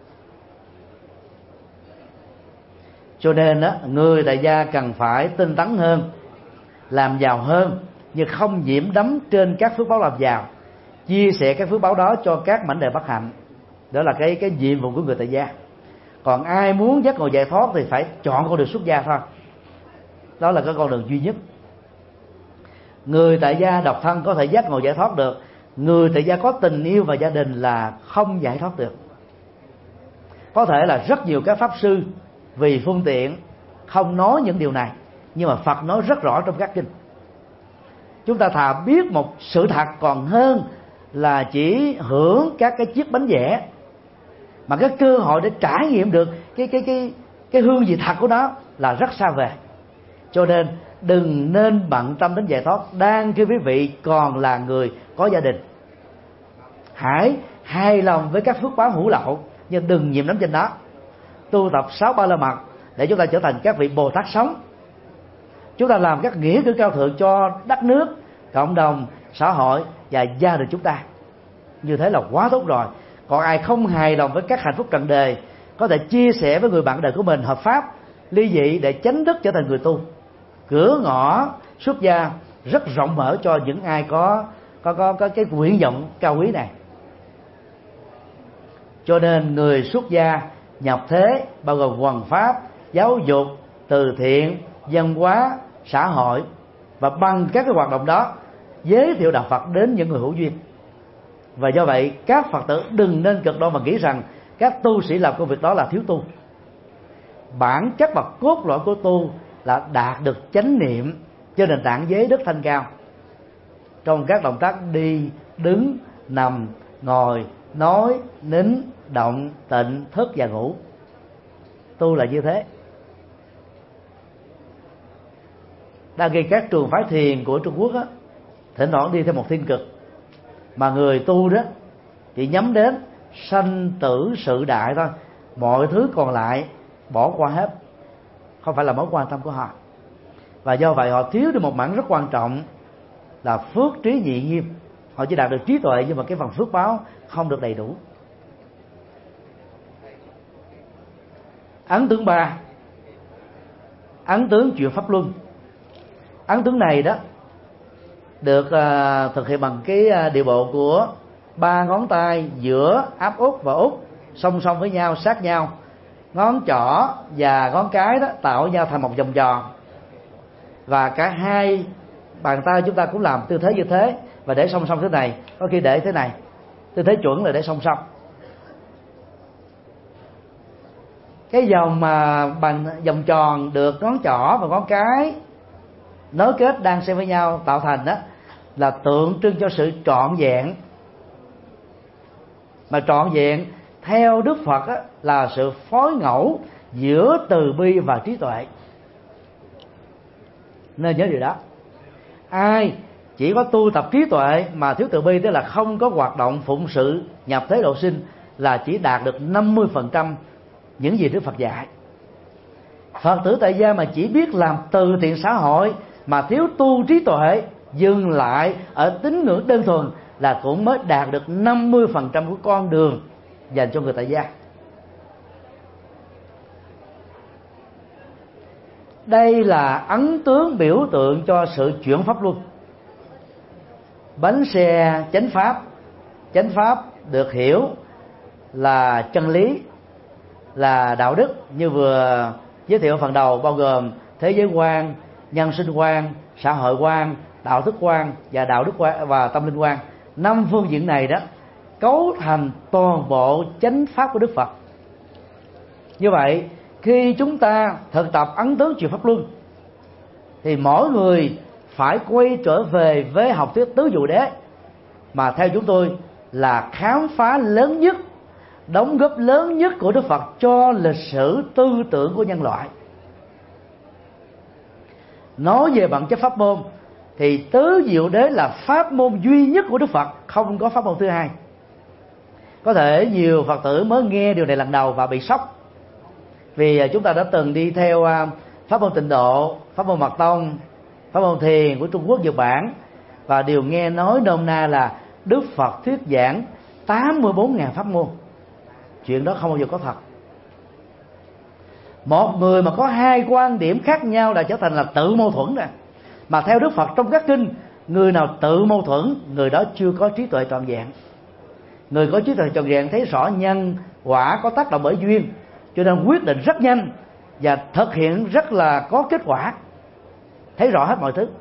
Cho nên đó, người tại gia cần phải tinh tấn hơn, làm giàu hơn, nhưng không nhiễm đắm trên các phước báo làm giàu, chia sẻ các phước báo đó cho các mảnh đề bất hạnh. Đó là cái cái nhiệm vụ của người tại gia. Còn ai muốn giác ngộ giải thoát thì phải chọn con đường xuất gia thôi. Đó là cái con đường duy nhất. Người tại gia độc thân có thể giác ngộ giải thoát được, người tại gia có tình yêu và gia đình là không giải thoát được. Có thể là rất nhiều các pháp sư vì phương tiện không nói những điều này, nhưng mà Phật nói rất rõ trong các kinh. Chúng ta thà biết một sự thật còn hơn là chỉ hưởng các cái chiếc bánh vẽ, mà cái cơ hội để trải nghiệm được cái cái cái cái hương vị thật của nó là rất xa vời. Cho nên đừng nên bận tâm đến giải thoát đang khi quý vị còn là người có gia đình. Hãy hài lòng với các phước báo hữu lậu, nhưng đừng nhiễm đắm trên đó. Tu tập sáu ba la mật để chúng ta trở thành các vị Bồ Tát sống. Chúng ta làm các nghĩa cử cao thượng cho đất nước, cộng đồng, xã hội và gia đình chúng ta. Như thế là quá tốt rồi. Còn ai không hài lòng với các hạnh phúc trần đời, có thể chia sẻ với người bạn đời của mình hợp pháp, ly dị để chánh đức trở thành người tu. Cửa ngõ xuất gia rất rộng mở cho những ai có có có, có cái nguyện vọng cao quý này. Cho nên người xuất gia nhập thế bao gồm hoằng pháp, giáo dục, từ thiện, văn hóa, xã hội, và bằng các cái hoạt động đó giới thiệu đạo Phật đến những người hữu duyên. Và do vậy các Phật tử đừng nên cực đoan mà nghĩ rằng các tu sĩ làm công việc đó là thiếu tu. Bản chất và cốt lõi của tu là đạt được chánh niệm trên nền tảng giới đức thanh cao, trong các động tác đi, đứng, nằm, ngồi, nói, nín, động, tịnh, thức và ngủ. Tu là như thế. Đang ghi các trường phái thiền của Trung Quốc á, thỉnh thoảng đi theo một thiên cực, mà người tu đó chỉ nhắm đến sanh tử sự đại thôi, mọi thứ còn lại bỏ qua hết, không phải là mối quan tâm của họ. Và do vậy họ thiếu đi một mảng rất quan trọng là phước trí nhị nghiêm. Họ chỉ đạt được trí tuệ, nhưng mà cái phần phước báo không được đầy đủ. Ấn tướng ba, ấn tướng chuyển pháp luân. Ấn tướng này đó được uh, thực hiện bằng cái uh, điệu bộ của ba ngón tay giữa áp út và út song song với nhau, sát nhau. Ngón trỏ và ngón cái đó tạo nhau thành một vòng tròn, và cả hai bàn tay chúng ta cũng làm tư thế như thế, và để song song thế này, có khi để thế này. Tư thế chuẩn là để song song. Cái vòng mà bằng vòng tròn được ngón trỏ và ngón cái nối kết đan xen với nhau tạo thành đó là tượng trưng cho sự trọn vẹn. Mà trọn vẹn theo Đức Phật á, là sự phối ngẫu giữa từ bi và trí tuệ. Nên nhớ điều đó. Ai chỉ có tu tập trí tuệ mà thiếu từ bi, tức là không có hoạt động phụng sự nhập thế độ sinh, là chỉ đạt được năm mươi phần trăm những gì Đức Phật dạy. Phật tử tại gia mà chỉ biết làm từ thiện xã hội mà thiếu tu trí tuệ, dừng lại ở tín ngưỡng đơn thuần, là cũng mới đạt được năm mươi phần trăm của con đường dành cho người tại gia. Đây là ấn tướng biểu tượng cho sự chuyển pháp luân. Bánh xe chánh pháp. Chánh pháp được hiểu là chân lý, là đạo đức, như vừa giới thiệu phần đầu, bao gồm thế giới quan, nhân sinh quan, xã hội quan, đạo đức quan và đạo đức quan và tâm linh quan. Năm phương diện này đó cấu thành toàn bộ chánh pháp của Đức Phật. Như vậy khi chúng ta thực tập ấn tướng chuyển pháp luân thì mỗi người phải quay trở về với học thuyết tứ diệu đế, mà theo chúng tôi là khám phá lớn nhất, đóng góp lớn nhất của Đức Phật cho lịch sử tư tưởng của nhân loại. Nói về bản chất pháp môn thì tứ diệu đế là pháp môn duy nhất của Đức Phật, không có pháp môn thứ hai. Có thể nhiều Phật tử mới nghe điều này lần đầu và bị sốc, vì chúng ta đã từng đi theo pháp môn Tịnh Độ, pháp môn Mật Tông, pháp môn Thiền của Trung Quốc, Nhật Bản, và đều nghe nói nôm na là Đức Phật thuyết giảng tám mươi bốn nghìn pháp môn. Chuyện đó không bao giờ có thật. Một người mà có hai quan điểm khác nhau là trở thành là tự mâu thuẫn nè. Mà theo Đức Phật trong các kinh, người nào tự mâu thuẫn, người đó chưa có trí tuệ trọn vẹn. Người có trí tuệ trọn vẹn thấy rõ nhân quả có tác động bởi duyên, cho nên quyết định rất nhanh và thực hiện rất là có kết quả, thấy rõ hết mọi thứ.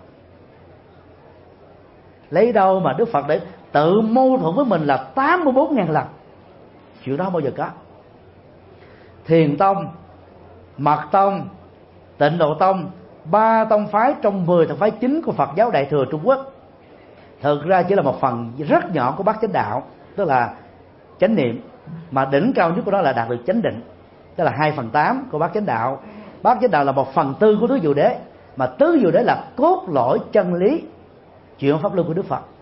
Lấy đâu mà Đức Phật để tự mâu thuẫn với mình là tám mươi bốn nghìn lần? Chuyện đó không bao giờ có. Thiền Tông, Mật Tông, Tịnh Độ Tông, ba tông phái trong mười tông phái chính của Phật giáo Đại thừa Trung Quốc, thực ra chỉ là một phần rất nhỏ của bát chánh đạo, tức là chánh niệm, mà đỉnh cao nhất của đó là đạt được chánh định, tức là hai phần tám của bát chánh đạo. Bát chánh đạo là một phần tư của tứ diệu đế, mà tứ diệu đế là cốt lõi chân lý chuyển pháp luân của Đức Phật.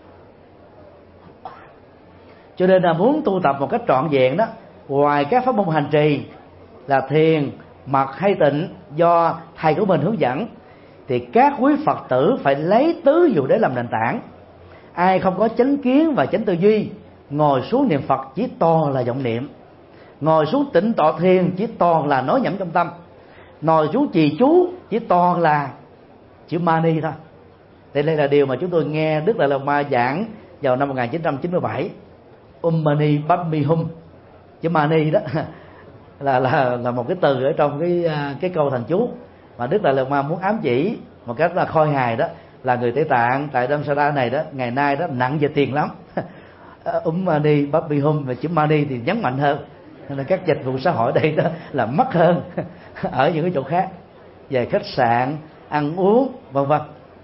Cho nên là muốn tu tập một cách trọn vẹn đó, ngoài các pháp môn hành trì là thiền, mật hay tịnh do thầy của mình hướng dẫn, thì các quý Phật tử phải lấy tứ diệu đế làm nền tảng. Ai không có chánh kiến và chánh tư duy, ngồi xuống niệm Phật chỉ toàn là vọng niệm, ngồi xuống tĩnh tọa thiền chỉ toàn là nói nhẩm trong tâm, ngồi xuống trì chú chỉ toàn là chữ mani thôi. Đây đây là điều mà chúng tôi nghe Đức Đại Lạt Ma giảng vào năm một nghìn chín trăm chín mươi bảy. Um mani padme hum, chữ mani đó là là là một cái từ ở trong cái cái câu thần chú mà Đức Đại Lạt Ma muốn ám chỉ một cách là khôi hài, đó là người Tây Tạng tại Dharamsala này đó ngày nay đó nặng về tiền lắm. Um mani padme hum, và chữ mani thì nhấn mạnh hơn, nên các dịch vụ xã hội đây đó là mắc hơn ở những cái chỗ khác về khách sạn, ăn uống vân vân.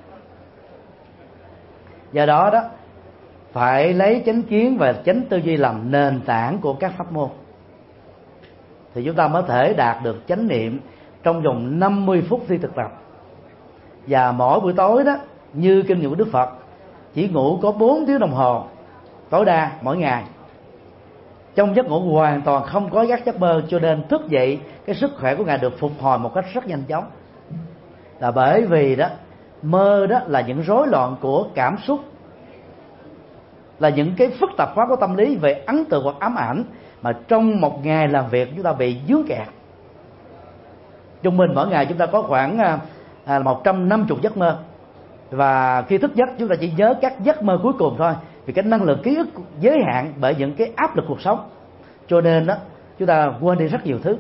Do đó đó phải lấy chánh kiến và chánh tư duy làm nền tảng của các pháp môn, thì chúng ta mới thể đạt được chánh niệm trong vòng năm mươi phút khi thực tập. Và mỗi buổi tối đó, như kinh nghiệm của Đức Phật, chỉ ngủ có bốn tiếng đồng hồ tối đa mỗi ngày. Trong giấc ngủ hoàn toàn không có các giấc mơ, cho nên thức dậy cái sức khỏe của ngài được phục hồi một cách rất nhanh chóng. Là bởi vì đó mơ đó là những rối loạn của cảm xúc, là những cái phức tạp hóa của tâm lý về ấn tượng hoặc ám ảnh, mà trong một ngày làm việc chúng ta bị vướng kẹt. Trung bình mỗi ngày chúng ta có khoảng à, một trăm năm mươi giấc mơ, và khi thức giấc chúng ta chỉ nhớ các giấc mơ cuối cùng thôi, vì cái năng lượng ký ức giới hạn bởi những cái áp lực cuộc sống, cho nên đó chúng ta quên đi rất nhiều thứ.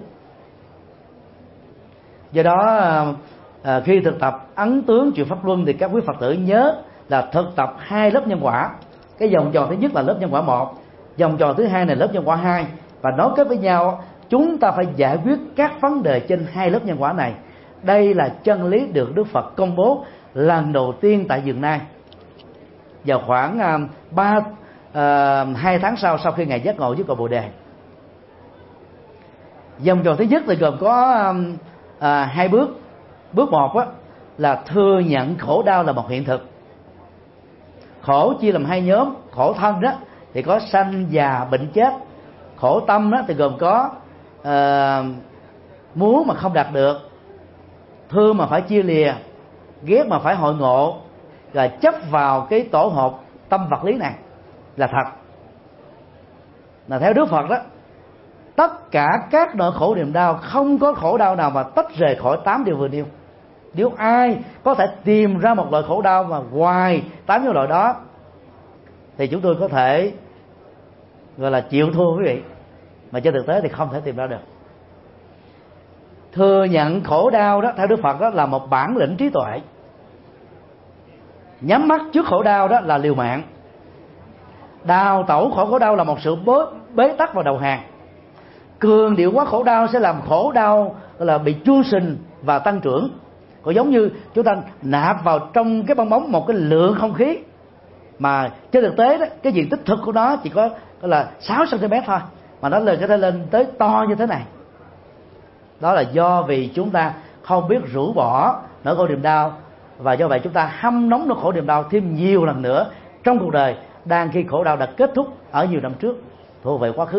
Do đó à, khi thực tập ấn tướng chuyển pháp luân thì các quý Phật tử nhớ là thực tập hai lớp nhân quả. Cái vòng tròn thứ nhất là lớp nhân quả một, vòng tròn thứ hai là lớp nhân quả hai, và nối kết với nhau chúng ta phải giải quyết các vấn đề trên hai lớp nhân quả này. Đây là chân lý được Đức Phật công bố lần đầu tiên tại Vườn Nai vào khoảng uh, ba uh, hai tháng sau sau khi ngài giác ngộ dưới cội Bồ Đề. Vòng tròn thứ nhất thì gồm có um, uh, hai bước. Bước một á, là thừa nhận khổ đau là một hiện thực. Khổ chia làm hai nhóm. Khổ thân đó thì có sanh già bệnh chết. Khổ tâm đó thì gồm có uh, muốn mà không đạt được, thương mà phải chia lìa, ghét mà phải hội ngộ, và chấp vào cái tổ hợp tâm vật lý này là thật. Là theo Đức Phật đó, tất cả các nỗi khổ niềm đau, không có khổ đau nào mà tách rời khỏi tám điều vừa nêu. Nếu ai có thể tìm ra một loại khổ đau mà ngoài tám cái loại đó thì chúng tôi có thể gọi là chịu thua quý vị, mà trên thực tế thì không thể tìm ra được. Thừa nhận khổ đau đó theo Đức Phật đó là một bản lĩnh trí tuệ. Nhắm mắt trước khổ đau đó là liều mạng. Đào tẩu khỏi khổ đau là một sự bế, bế tắc vào đầu hàng. cường điệu quá khổ đau sẽ làm khổ đau là bị chu sình và tăng trưởng. Còn giống như chúng ta nạp vào trong cái bong bóng một cái lượng không khí mà trên thực tế đó, cái diện tích thực của nó chỉ có là sáu xăng ti mét thôi, mà nó lên có thể lên tới to như thế này. Đó là do vì chúng ta không biết rũ bỏ nỗi khổ niềm đau, và do vậy chúng ta hâm nóng nỗi khổ niềm đau thêm nhiều lần nữa trong cuộc đời, đang khi khổ đau đã kết thúc ở nhiều năm trước, thuộc về quá khứ.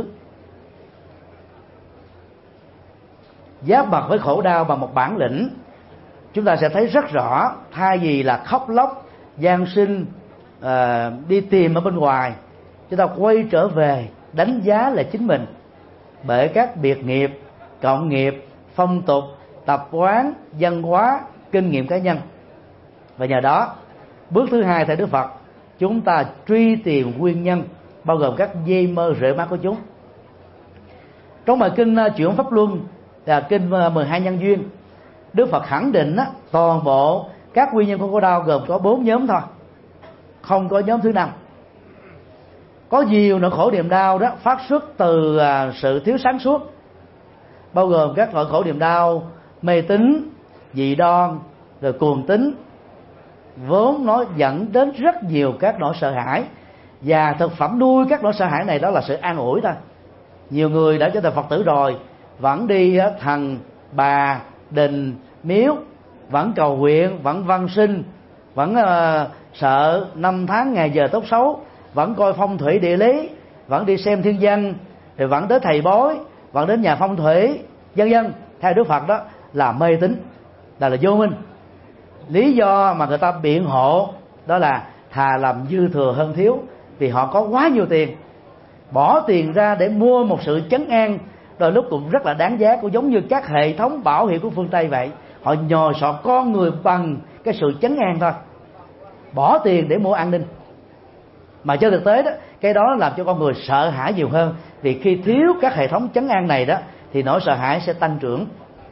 Giáp mặt với khổ đau bằng một bản lĩnh, chúng ta sẽ thấy rất rõ, thay vì là khóc lóc gian sinh, à, đi tìm ở bên ngoài, chúng ta quay trở về đánh giá lại chính mình bởi các biệt nghiệp, cộng nghiệp, phong tục, tập quán, văn hóa, kinh nghiệm cá nhân. Và nhờ đó, bước thứ hai theo Đức Phật, chúng ta truy tìm nguyên nhân, bao gồm các dây mơ rễ má của chúng. Trong bài kinh Chuyển Pháp Luân là kinh mười hai nhân duyên, Đức Phật khẳng định á, toàn bộ các nguyên nhân của khổ đau gồm có bốn nhóm thôi, không có nhóm thứ năm. Có nhiều nỗi khổ niềm đau đó phát xuất từ à, sự thiếu sáng suốt, bao gồm các nỗi khổ niềm đau mê tín, dị đoan, rồi cuồng tín, vốn nó dẫn đến rất nhiều các nỗi sợ hãi, và thực phẩm nuôi các nỗi sợ hãi này đó là sự an ủi thôi. Nhiều người đã trở thành Phật tử rồi vẫn đi thần, bà, đình, miếu, vẫn cầu nguyện, vẫn văn sinh, vẫn uh, sợ năm tháng ngày giờ tốt xấu, vẫn coi phong thủy địa lý, vẫn đi xem thiên văn, rồi vẫn đến thầy bói, vẫn đến nhà phong thủy, vân vân. Theo Đức Phật đó là mê tín, là là vô minh. Lý do mà người ta biện hộ đó là thà làm dư thừa hơn thiếu, vì họ có quá nhiều tiền, bỏ tiền ra để mua một sự trấn an, đôi lúc cũng rất là đáng giá, cũng giống như các hệ thống bảo hiểm của phương Tây vậy. Họ nhồi sọ con người bằng cái sự trấn an thôi, bỏ tiền để mua an ninh. Mà trên thực tế đó, cái đó làm cho con người sợ hãi nhiều hơn, vì khi thiếu các hệ thống trấn an này đó thì nỗi sợ hãi sẽ tăng trưởng.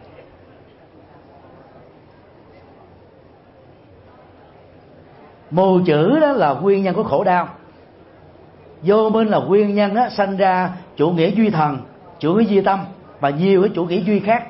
Mù chữ đó là nguyên nhân của khổ đau. Vô minh là nguyên nhân đó sanh ra chủ nghĩa duy thần, chủ nghĩa duy tâm và nhiều cái chủ nghĩa duy khác.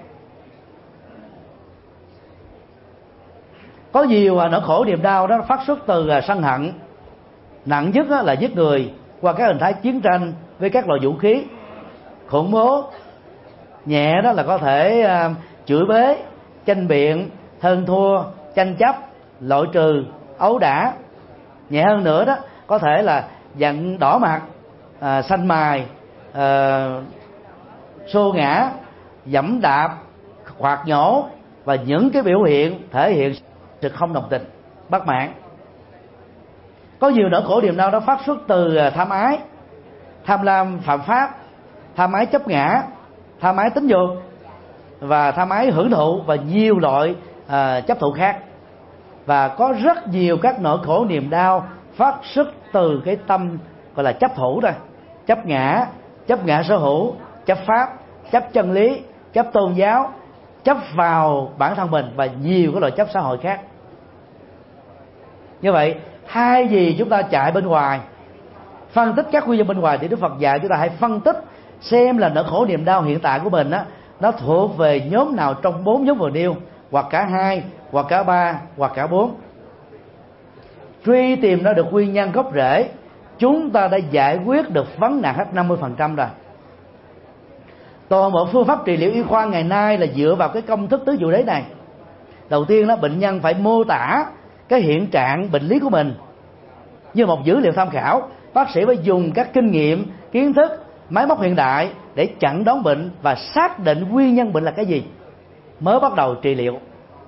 Có nhiều nỗi khổ niềm đau đó phát xuất từ sân hận. Nặng nhất là giết người qua các hình thái chiến tranh với các loại vũ khí, khủng bố. Nhẹ đó là có thể chửi bới, tranh biện, hơn thua, tranh chấp, loại trừ, ấu đả. Nhẹ hơn nữa đó có thể là giận đỏ mặt, à, xanh mài, à, xô ngã, dẫm đạp, quạt nhổ, và những cái biểu hiện thể hiện sự không đồng tình, bất mãn. Có nhiều nỗi khổ niềm đau đó phát xuất từ tham ái, tham lam phạm pháp, tham ái chấp ngã, tham ái tính dục và tham ái hưởng thụ, và nhiều loại à, chấp thụ khác. Và có rất nhiều các nỗi khổ niềm đau phát xuất từ cái tâm gọi là chấp thủ đây, chấp ngã, chấp ngã sở hữu, chấp pháp, chấp chân lý, chấp tôn giáo, chấp vào bản thân mình, và nhiều cái loại chấp xã hội khác. Như vậy, thay vì chúng ta chạy bên ngoài phân tích các nguyên nhân bên ngoài, thì Đức Phật dạy chúng ta hãy phân tích xem là nỗi khổ niềm đau hiện tại của mình á, nó thuộc về nhóm nào trong bốn nhóm vừa nêu, hoặc cả hai, hoặc cả ba, hoặc cả bốn. Truy tìm ra được nguyên nhân gốc rễ, chúng ta đã giải quyết được vấn nạn hết năm mươi phần trăm rồi. Toàn bộ phương pháp trị liệu y khoa ngày nay là dựa vào cái công thức tứ diệu đế này. Đầu tiên đó, bệnh nhân phải mô tả cái hiện trạng bệnh lý của mình như một dữ liệu tham khảo. Bác sĩ phải dùng các kinh nghiệm, kiến thức, máy móc hiện đại để chẩn đoán bệnh và xác định nguyên nhân bệnh là cái gì, mới bắt đầu trị liệu.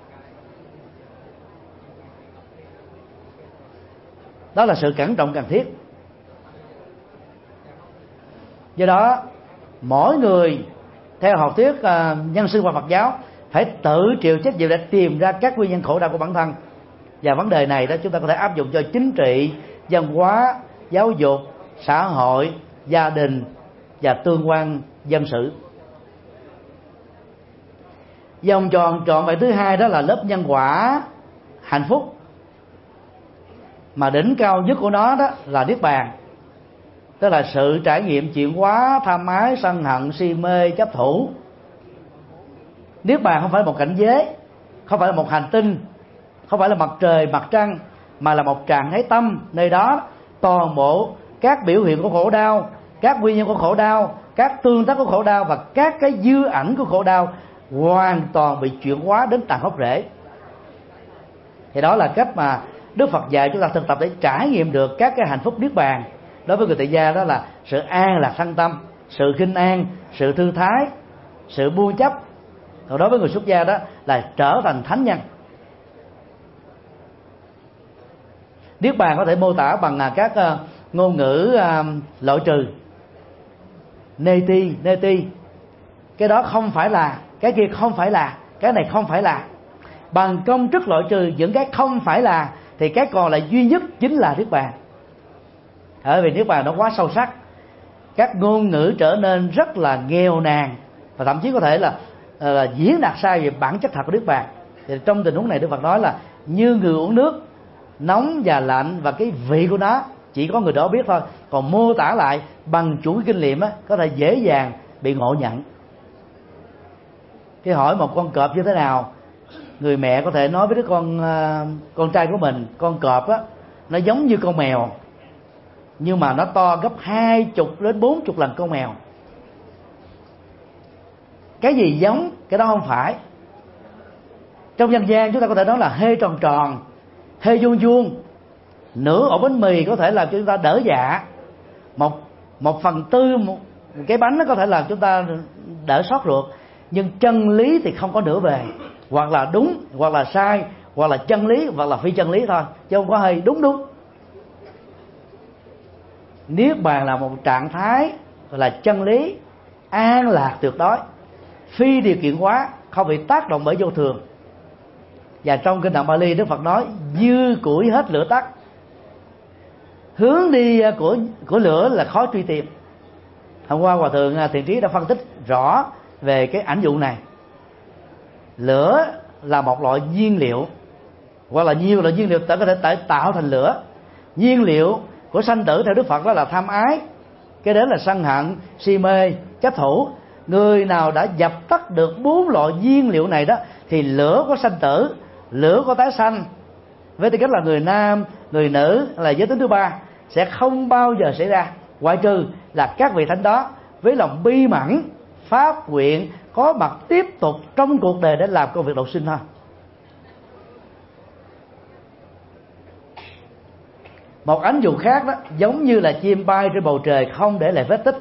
Đó là sự cẩn trọng cần thiết. Do đó, mỗi người theo học thuyết uh, nhân sinh và Phật giáo phải tự chịu trách nhiệm để tìm ra các nguyên nhân khổ đau của bản thân. Và vấn đề này đó chúng ta có thể áp dụng cho chính trị, văn hóa, giáo dục, xã hội, gia đình và tương quan dân sự. Vòng tròn trọn vẹn thứ hai đó là lớp nhân quả hạnh phúc, mà đỉnh cao nhất của nó đó là niết bàn. tức là sự trải nghiệm chuyển hóa tham ái, sân hận, si mê, chấp thủ. Niết bàn không phải là một cảnh giới, không phải là một hành tinh, không phải là mặt trời, mặt trăng, mà là một trạng thái tâm. Nơi đó toàn bộ các biểu hiện của khổ đau, các nguyên nhân của khổ đau, các tương tác của khổ đau và các cái dư ảnh của khổ đau hoàn toàn bị chuyển hóa đến tận gốc rễ. Thì đó là cách mà Đức Phật dạy chúng ta thực tập để trải nghiệm được các cái hạnh phúc niết bàn. Đối với người tại gia đó là sự an lạc thân tâm, sự khinh an, sự thư thái, sự buông chấp. Còn đối với người xuất gia đó là trở thành thánh nhân. Niết bàn có thể mô tả bằng các uh, ngôn ngữ uh, loại trừ. Neti, neti. Cái đó không phải là, cái kia không phải là, cái này không phải là. Bằng công thức loại trừ những cái không phải là, thì cái còn lại duy nhất chính là niết bàn. Bởi vì niết bàn nó quá sâu sắc, các ngôn ngữ trở nên rất là nghèo nàn, và thậm chí có thể là, là diễn đạt sai về bản chất thật của niết bàn. Thì trong tình huống này Đức Phật nói là như người uống nước, nóng và lạnh và cái vị của nó chỉ có người đó biết thôi. Còn mô tả lại bằng chuỗi kinh nghiệm á, có thể dễ dàng bị ngộ nhận. Khi hỏi một con cọp như thế nào, người mẹ có thể nói với đứa con con trai của mình, con cọp á nó giống như con mèo, nhưng mà nó to gấp hai chục đến bốn chục lần con mèo. Cái gì giống, cái đó không phải. Trong dân gian chúng ta có thể nói là hê tròn tròn, hê vuông vuông. Nửa ổ bánh mì có thể làm cho chúng ta đỡ dạ. Một một phần tư một cái bánh nó có thể làm chúng ta đỡ sót ruột. Nhưng chân lý thì không có nửa về, hoặc là đúng, hoặc là sai, hoặc là chân lý, hoặc là phi chân lý thôi, chứ không có hơi đúng đúng. Niết bàn là một trạng thái gọi là chân lý, an lạc tuyệt đối, phi điều kiện hóa, không bị tác động bởi vô thường. Và trong kinh Tạng Bali, Đức Phật nói dư củi hết lửa tắt. Hướng đi của của lửa là khó truy tìm. Hôm qua Hòa thượng Thiện Trí đã phân tích rõ về cái ảnh dụ này. Lửa là một loại nhiên liệu, hoặc là nhiều loại nhiên liệu có thể tạo thành lửa. Nhiên liệu của sanh tử theo Đức Phật đó là tham ái, cái đến là sân hận, si mê, chấp thủ. Người nào đã dập tắt được bốn loại nhiên liệu này đó thì lửa của sanh tử, lửa của tái sanh, với tư cách là người nam, người nữ, là giới tính thứ ba, sẽ không bao giờ xảy ra, ngoại trừ là các vị thánh đó với lòng bi mẫn, phát nguyện có mặt tiếp tục trong cuộc đời để làm công việc độ sinh thôi. Một ánh dụ khác đó giống như là chim bay trên bầu trời không để lại vết tích.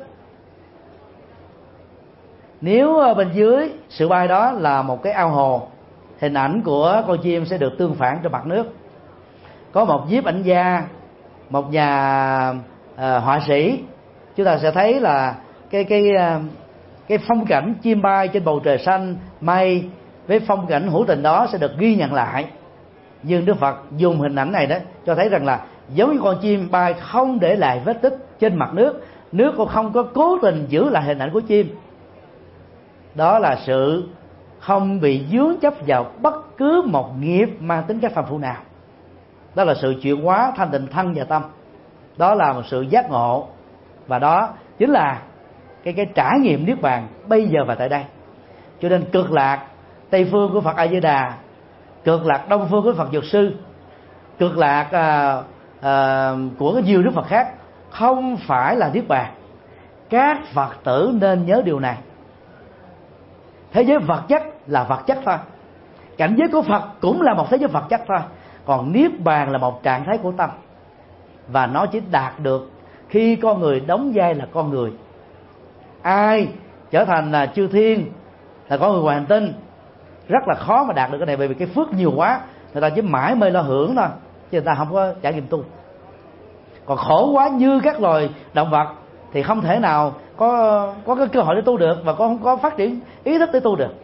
Nếu bên dưới sự bay đó là một cái ao hồ, hình ảnh của con chim sẽ được tương phản trên mặt nước. Có một nhiếp ảnh gia, một nhà uh, họa sĩ, chúng ta sẽ thấy là cái cái uh, cái phong cảnh chim bay trên bầu trời xanh mây với phong cảnh hữu tình đó sẽ được ghi nhận lại. Nhưng Đức Phật dùng hình ảnh này đó cho thấy rằng là giống như con chim bay không để lại vết tích trên mặt nước, nước cũng không có cố tình giữ lại hình ảnh của chim. Đó là sự không bị dướng chấp vào bất cứ một nghiệp mang tính cách phàm phu nào. Đó là sự chuyển hóa thanh tịnh thân và tâm. Đó là một sự giác ngộ, và đó chính là cái cái trải nghiệm niết bàn bây giờ và tại đây. Cho nên cực lạc Tây phương của Phật A Di Đà, cực lạc Đông phương của Phật Dược Sư, cực lạc à, à, của nhiều Đức Phật khác không phải là niết bàn. Các Phật tử nên nhớ điều này. Thế giới vật chất là vật chất thôi, cảnh giới của Phật cũng là một thế giới vật chất thôi. Còn niết bàn là một trạng thái của tâm, và nó chỉ đạt được khi con người đóng vai là con người. Ai trở thành là chư thiên, là con người ngoài hành tinh, rất là khó mà đạt được cái này, bởi vì cái phước nhiều quá, người ta chỉ mãi mê lo hưởng thôi, chứ người ta không có trải nghiệm tu. Còn khổ quá như các loài động vật thì không thể nào có có cái cơ hội để tu được, và có không có phát triển ý thức để tu được.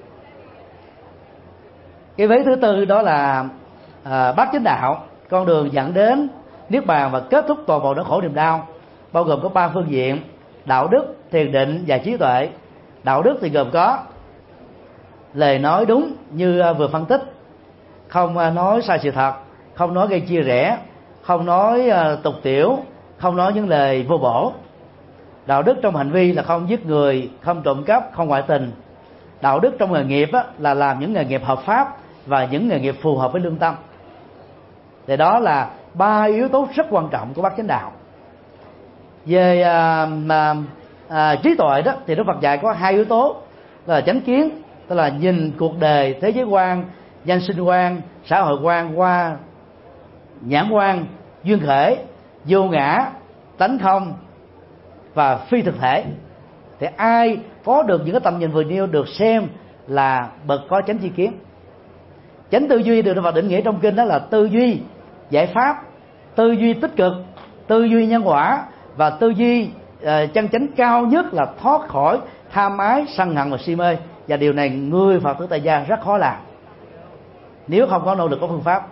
Cái vế thứ tư đó là à, bát chánh đạo, con đường dẫn đến niết bàn và kết thúc toàn bộ nỗi khổ niềm đau, bao gồm có ba phương diện: đạo đức, thiền định và trí tuệ. Đạo đức thì gồm có lời nói đúng như vừa phân tích, không nói sai sự thật, không nói gây chia rẽ, không nói tục tiểu, không nói những lời vô bổ. Đạo đức trong hành vi là không giết người, không trộm cắp, không ngoại tình. Đạo đức trong nghề nghiệp á, là làm những nghề nghiệp hợp pháp và những nghề nghiệp phù hợp với lương tâm. Thì đó là ba yếu tố rất quan trọng của bát chánh đạo. Về à, à, à, trí tuệ đó thì Đức Phật dạy có hai yếu tố là chánh kiến, tức là nhìn cuộc đời, thế giới quan, nhân sinh quan, xã hội quan qua nhãn quan, duyên khởi, vô ngã, tánh không và phi thực thể. Thì ai có được những cái tầm nhìn vừa nêu được xem là bậc có chánh tri kiến. Chánh tư duy được Đức Phật định nghĩa trong kinh đó là tư duy giải pháp, tư duy tích cực, tư duy nhân quả và tư duy uh, chân chánh cao nhất là thoát khỏi tham ái, sân hận và si mê. Và điều này người Phật tử tại gia rất khó làm nếu không có nỗ lực của phương pháp.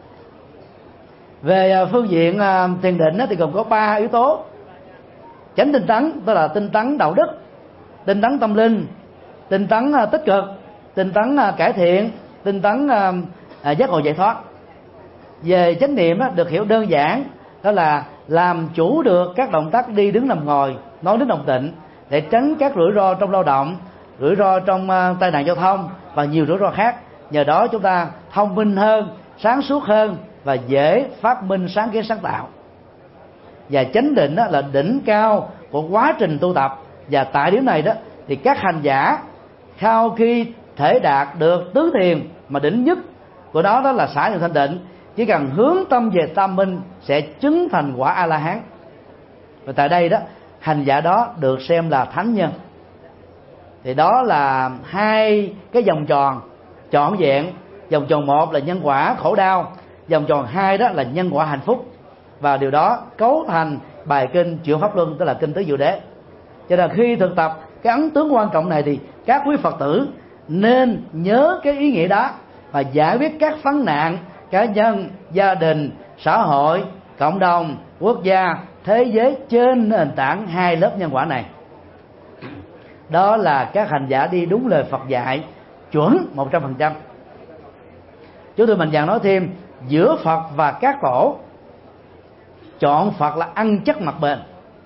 Về uh, phương diện uh, thiền định thì gồm có ba yếu tố: chánh tinh tấn, tức là tinh tấn đạo đức, tinh tấn tâm linh, tinh tấn uh, tích cực, tinh tấn uh, cải thiện, tinh tấn uh, uh, giác ngộ giải thoát. Về chánh niệm uh, được hiểu đơn giản đó là làm chủ được các động tác đi đứng nằm ngồi, nói đến động tịnh để tránh các rủi ro trong lao động, rủi ro trong uh, tai nạn giao thông và nhiều rủi ro khác. Nhờ đó chúng ta thông minh hơn, sáng suốt hơn và dễ phát minh sáng kiến sáng tạo. Và chánh định đó là đỉnh cao của quá trình tu tập. Và tại điểm này đó thì các hành giả sau khi thể đạt được tứ thiền, mà đỉnh nhất của đó đó là xả niệm thanh định, chỉ cần hướng tâm về tam minh sẽ chứng thành quả A La Hán. Và tại đây đó hành giả đó được xem là thánh nhân. Thì đó là hai cái vòng tròn trọn vẹn. Vòng tròn một là nhân quả khổ đau, vòng tròn hai đó là nhân quả hạnh phúc. Và điều đó cấu thành bài kinh Chuyển Pháp Luân, tức là kinh Tứ Diệu Đế. Cho nên khi thực tập cái ấn tướng quan trọng này thì các quý Phật tử nên nhớ cái ý nghĩa đó và giải quyết các vấn nạn cá nhân, gia đình, xã hội, cộng đồng, quốc gia, thế giới trên nền tảng hai lớp nhân quả này. Đó là các hành giả đi đúng lời Phật dạy chuẩn một trăm phần trăm. Chúng tôi mạnh dạn nói thêm, giữa Phật và các tổ, chọn Phật là ăn chắc mặt bền.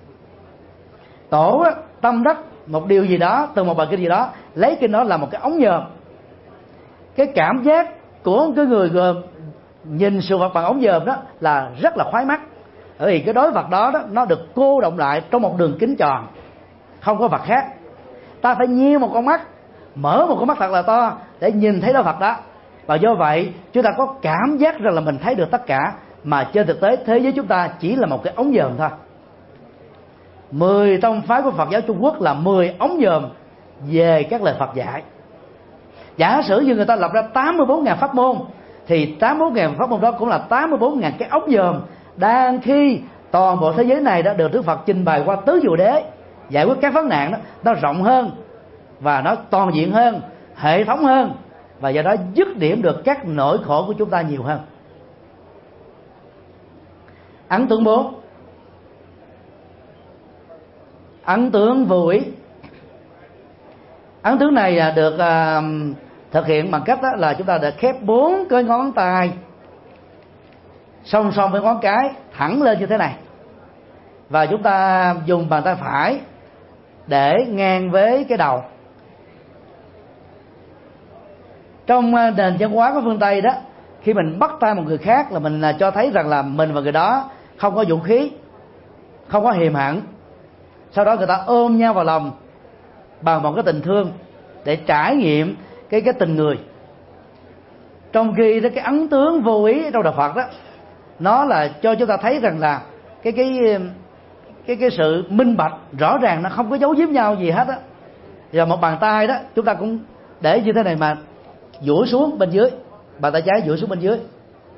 Tổ tâm đắc một điều gì đó từ một bài kinh gì đó, lấy kinh đó là một cái ống nhòm. Cái cảm giác của cái người nhìn sự vật bằng ống nhòm đó là rất là khoái mắt, bởi vì cái đối vật đó, đó nó được cô động lại trong một đường kính tròn, không có vật khác. Ta phải nhe một con mắt, mở một con mắt thật là to để nhìn thấy đối vật đó. Và do vậy chúng ta có cảm giác rằng là mình thấy được tất cả, mà trên thực tế thế giới chúng ta chỉ là một cái ống nhòm thôi. Mười tông phái của Phật giáo Trung Quốc là mười ống nhòm về các lời Phật dạy. Giả sử như người ta lập ra tám mươi bốn nghìn pháp môn, thì tám mươi bốn nghìn pháp môn đó cũng là tám mươi bốn nghìn cái ống nhòm, đang khi toàn bộ thế giới này đã được Đức Phật trình bày qua tứ diệu đế, giải quyết các vấn nạn đó, nó rộng hơn và nó toàn diện hơn, hệ thống hơn, và do đó dứt điểm được các nỗi khổ của chúng ta nhiều hơn. Ấn tướng bốn, ấn tướng vô ý. Ấn tướng này được uh, thực hiện bằng cách đó là chúng ta đã khép bốn cái ngón tay song song với ngón cái thẳng lên như thế này, và chúng ta dùng bàn tay phải để ngang với cái đầu. Trong nền văn hóa của phương Tây đó, khi mình bắt tay một người khác là mình cho thấy rằng là mình và người đó không có vũ khí, không có hiềm hận. Sau đó người ta ôm nhau vào lòng bằng một cái tình thương để trải nghiệm cái cái tình người. Trong khi đó, cái ấn tướng vô ý trong đạo Phật đó, nó là cho chúng ta thấy rằng là cái cái cái cái sự minh bạch rõ ràng, nó không có giấu giếm nhau gì hết á. Và một bàn tay đó chúng ta cũng để như thế này mà duỗi xuống bên dưới, bàn tay trái duỗi xuống bên dưới.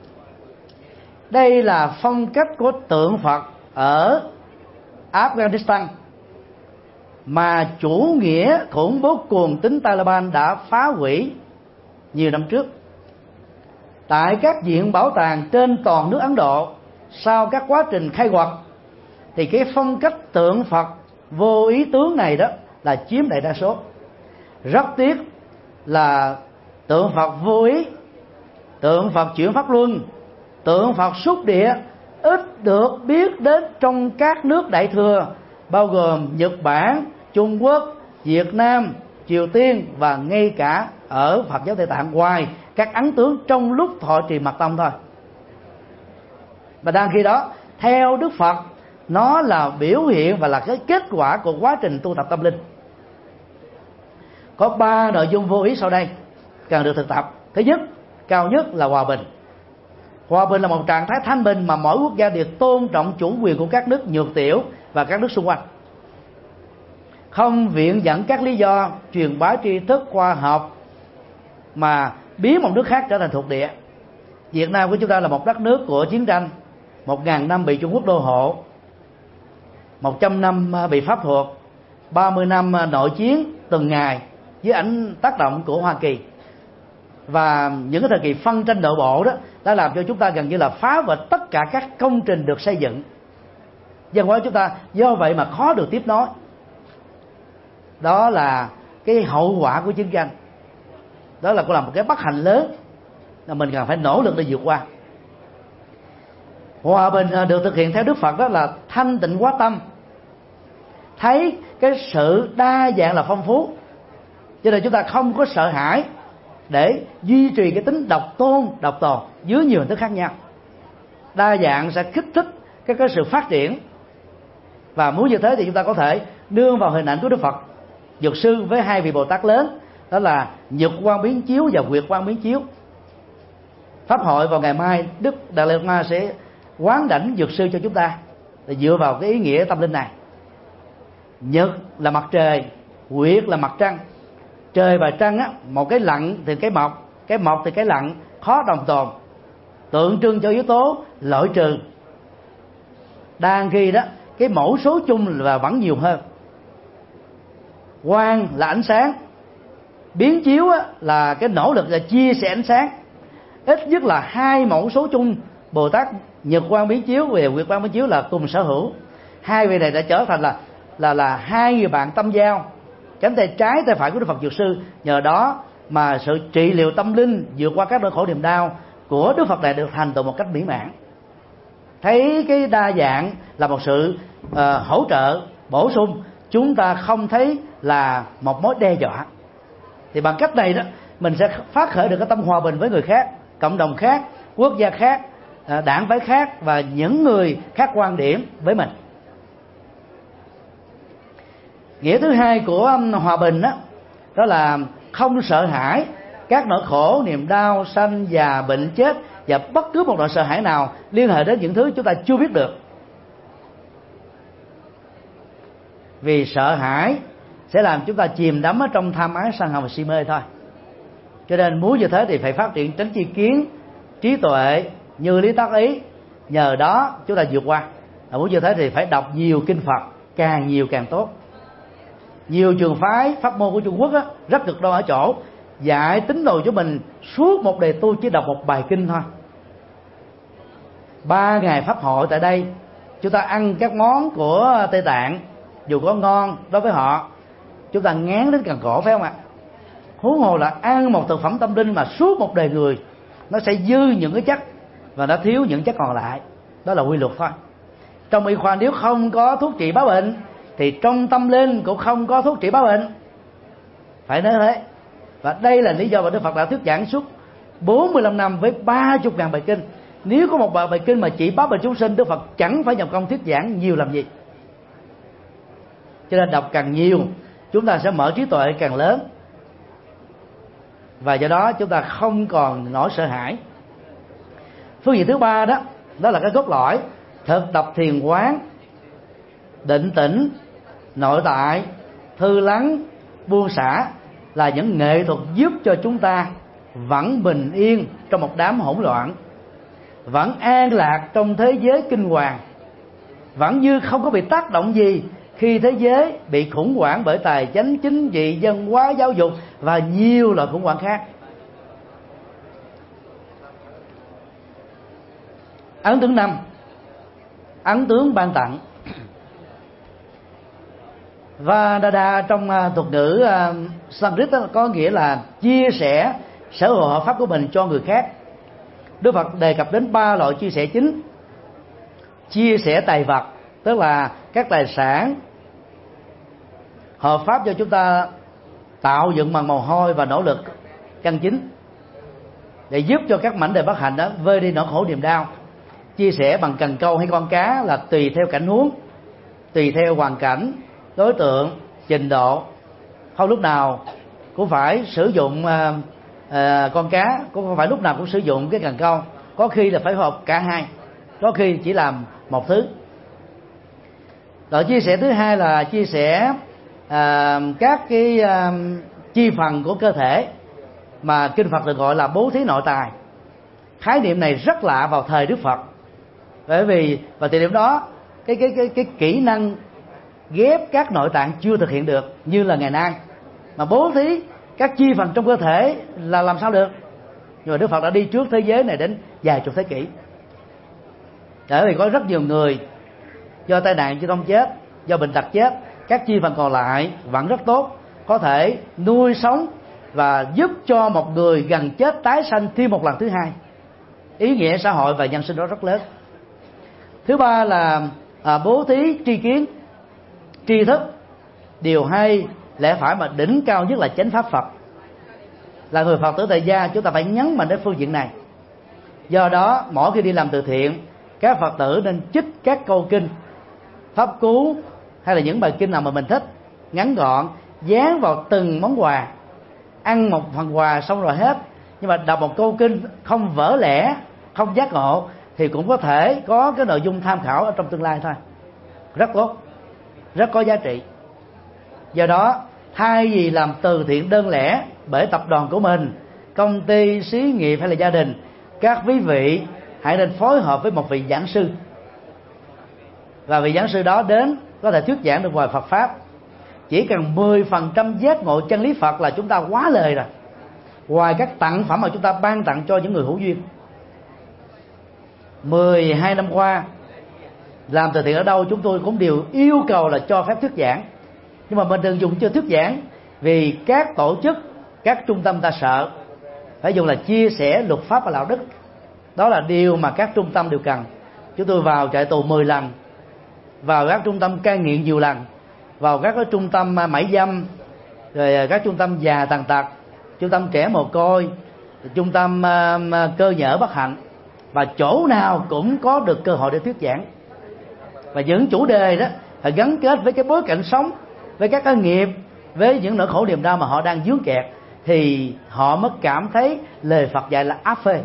Đây là phong cách của tượng Phật ở Afghanistan mà chủ nghĩa khủng bố cuồng tín Taliban đã phá hủy nhiều năm trước. Tại các viện bảo tàng trên toàn nước Ấn Độ, sau các quá trình khai quật, thì cái phong cách tượng Phật vô ý tướng này đó là chiếm đại đa số. Rất tiếc là tượng Phật vô ý, tượng Phật chuyển pháp luân, tượng Phật xúc địa ít được biết đến trong các nước Đại Thừa, bao gồm Nhật Bản, Trung Quốc, Việt Nam, Triều Tiên và ngay cả ở Phật giáo Tây Tạng, ngoài các ấn tướng trong lúc thọ trì mật tông thôi. Và đang khi đó, theo Đức Phật, nó là biểu hiện và là cái kết quả của quá trình tu tập tâm linh. Có ba nội dung vô ý sau đây cần được thực tập. Thứ nhất, cao nhất là hòa bình. Hòa bình là một trạng thái thanh bình mà mỗi quốc gia đều tôn trọng chủ quyền của các nước nhược tiểu và các nước xung quanh, không viện dẫn các lý do truyền bá tri thức khoa học mà biến một nước khác trở thành thuộc địa. Việt Nam của chúng ta là một đất nước của chiến tranh, một ngàn năm bị Trung Quốc đô hộ, một trăm năm bị Pháp thuộc, ba mươi năm nội chiến từng ngày dưới ảnh tác động của Hoa Kỳ. Và những cái thời kỳ phân tranh nội bộ đó đã làm cho chúng ta gần như là phá vỡ tất cả các công trình được xây dựng. Văn hóa chúng ta do vậy mà khó được tiếp nối. Đó là cái hậu quả của chiến tranh. Đó là cũng là một cái bất hạnh lớn là mình cần phải nỗ lực để vượt qua. Hòa bình được thực hiện theo Đức Phật đó là thanh tịnh hóa tâm, thấy cái sự đa dạng là phong phú, cho nên chúng ta không có sợ hãi để duy trì cái tính độc tôn, độc tồn dưới nhiều hình thức khác nhau. Đa dạng sẽ kích thích cái, cái sự phát triển. Và muốn như thế thì chúng ta có thể nương vào hình ảnh của Đức Phật Dược Sư với hai vị Bồ Tát lớn, đó là Nhật Quang Biến Chiếu và Nguyệt Quang Biến Chiếu. Pháp hội vào ngày mai, Đức Đạt Lai Lạt Ma sẽ quán đảnh Dược Sư cho chúng ta để dựa vào cái ý nghĩa tâm linh này. Nhật là mặt trời, Nguyệt là mặt trăng. Trời và trăng á, một cái lặn thì cái mọc, cái mọc thì cái lặn, khó đồng tồn, tượng trưng cho yếu tố loại trừ. Đang khi đó cái mẫu số chung là vẫn nhiều hơn. Quang là ánh sáng, biến chiếu á, là cái nỗ lực là chia sẻ ánh sáng. Ít nhất là hai mẫu số chung Bồ Tát Nhật Quang Biến Chiếu và Nguyệt Quang Biến Chiếu là cùng sở hữu. Hai vị này đã trở thành là là là hai người bạn tâm giao, cánh tay trái tay phải của Đức Phật Dược Sư. Nhờ đó mà sự trị liệu tâm linh vượt qua các nỗi khổ niềm đau của Đức Phật này được thành tựu một cách mỹ mãn. Thấy cái đa dạng là một sự uh, hỗ trợ bổ sung, chúng ta không thấy là một mối đe dọa. Thì bằng cách này đó, mình sẽ phát khởi được cái tâm hòa bình với người khác, cộng đồng khác, quốc gia khác, uh, đảng phái khác và những người khác quan điểm với mình. Nghĩa thứ hai của hòa bình đó, đó là không sợ hãi các nỗi khổ, niềm đau, sanh, già, bệnh, chết và bất cứ một nỗi sợ hãi nào liên hệ đến những thứ chúng ta chưa biết được. Vì sợ hãi sẽ làm chúng ta chìm đắm ở trong tham ái, sân hận và si mê thôi. Cho nên muốn như thế thì phải phát triển chánh tri kiến, trí tuệ, như lý tác ý. Nhờ đó chúng ta vượt qua. Và muốn như thế thì phải đọc nhiều kinh Phật, càng nhiều càng tốt. Nhiều trường phái pháp môn của Trung Quốc á, rất cực đoan ở chỗ dạy tín đồ cho mình suốt một đề tu chỉ đọc một bài kinh thôi. Ba ngày pháp hội tại đây, chúng ta ăn các món của Tây Tạng, dù có ngon đối với họ, chúng ta ngán đến càng cổ, phải không ạ? Huống hồ là ăn một thực phẩm tâm linh mà suốt một đời người, nó sẽ dư những cái chất và nó thiếu những chất còn lại. Đó là quy luật thôi. Trong y khoa nếu không có thuốc trị bá bệnh thì trong tâm linh cũng không có thuốc trị bá bệnh. Phải nói thế. Và đây là lý do mà Đức Phật đã thuyết giảng suốt bốn mươi lăm năm với ba mươi ngàn bài kinh. Nếu có một bài, bài kinh mà chỉ bá bệnh chúng sinh, Đức Phật chẳng phải nhập công thuyết giảng nhiều làm gì. Cho nên đọc càng nhiều, chúng ta sẽ mở trí tuệ càng lớn. Và do đó chúng ta không còn nỗi sợ hãi. Phương diện thứ ba đó, đó là cái cốt lõi thực tập thiền quán, định tĩnh, nội tại, thư lắng, buông xả là những nghệ thuật giúp cho chúng ta vẫn bình yên trong một đám hỗn loạn, vẫn an lạc trong thế giới kinh hoàng, vẫn như không có bị tác động gì khi thế giới bị khủng hoảng bởi tài chính, chính trị, văn hóa, giáo dục và nhiều loại khủng hoảng khác. Ấn tướng năm, ấn tướng ban tặng. Và đà đà trong uh, thuật ngữ uh, Sanskrit có nghĩa là chia sẻ sở hữu hợp pháp của mình cho người khác. Đức Phật đề cập đến ba loại chia sẻ chính. chia sẻ tài vật, tức là các tài sản hợp pháp cho chúng ta tạo dựng bằng mồ hôi và nỗ lực chân chính, để giúp cho các mảnh đời bất hạnh đó vơi đi nỗi khổ niềm đau. Chia sẻ bằng cần câu hay con cá là tùy theo cảnh huống, tùy theo hoàn cảnh, đối tượng, trình độ. Không lúc nào cũng phải sử dụng uh, uh, con cá, cũng không phải lúc nào cũng sử dụng cái cần câu. Có khi là phải hợp cả hai, có khi chỉ làm một thứ. Rồi chia sẻ thứ hai là chia sẻ uh, các cái uh, chi phần của cơ thể mà kinh Phật được gọi là bố thí nội tài. Khái niệm này rất lạ vào thời Đức Phật, bởi vì vào thời điểm đó cái cái cái cái kỹ năng ghép các nội tạng chưa thực hiện được như là ngày nay, mà bố thí các chi phần trong cơ thể là làm sao được. Nhưng mà Đức Phật đã đi trước thế giới này đến vài chục thế kỷ, bởi vì có rất nhiều người do tai nạn chứ không chết, do bệnh tật chết, các chi phần còn lại vẫn rất tốt, có thể nuôi sống và giúp cho một người gần chết tái sanh thêm một lần thứ hai. Ý nghĩa xã hội và nhân sinh đó rất lớn. Thứ ba là à, bố thí tri kiến, tri thức, điều hay, lẽ phải, mà đỉnh cao nhất là chánh pháp Phật. Là người Phật tử tại gia, chúng ta phải nhấn mạnh đến phương diện này. Do đó mỗi khi đi làm từ thiện, các Phật tử nên trích các câu kinh, pháp cú hay là những bài kinh nào mà mình thích, ngắn gọn, dán vào từng món quà. Ăn một phần quà xong rồi hết, nhưng mà đọc một câu kinh không vỡ lẽ, không giác ngộ, thì cũng có thể có cái nội dung tham khảo ở trong tương lai thôi. Rất tốt, rất có giá trị. Do đó thay vì làm từ thiện đơn lẻ bởi tập đoàn của mình, công ty, xí nghiệp hay là gia đình, các quý vị hãy nên phối hợp với một vị giảng sư, và vị giảng sư đó đến có thể thuyết giảng được ngoài Phật pháp. Chỉ cần mười phần trăm giác ngộ chân lý Phật là chúng ta quá lời rồi, ngoài các tặng phẩm mà chúng ta ban tặng cho những người hữu duyên. Mười hai năm qua làm từ thiện ở đâu chúng tôi cũng đều yêu cầu là cho phép thuyết giảng, nhưng mà mình đừng dùng chưa thuyết giảng, vì các tổ chức, các trung tâm ta sợ, phải dùng là chia sẻ luật pháp và đạo đức. Đó là điều mà các trung tâm đều cần. Chúng tôi vào trại tù mười lần, vào các trung tâm cai nghiện nhiều lần, vào các cái trung tâm mại dâm, rồi các trung tâm già tàn tật, trung tâm trẻ mồ côi, trung tâm uh, cơ nhở bất hạnh, và chỗ nào cũng có được cơ hội để thuyết giảng. Và những chủ đề đó phải gắn kết với cái bối cảnh sống, với các cái nghiệp, với những nỗi khổ niềm đau mà họ đang vướng kẹt, thì họ mới cảm thấy lời Phật dạy là áp phê.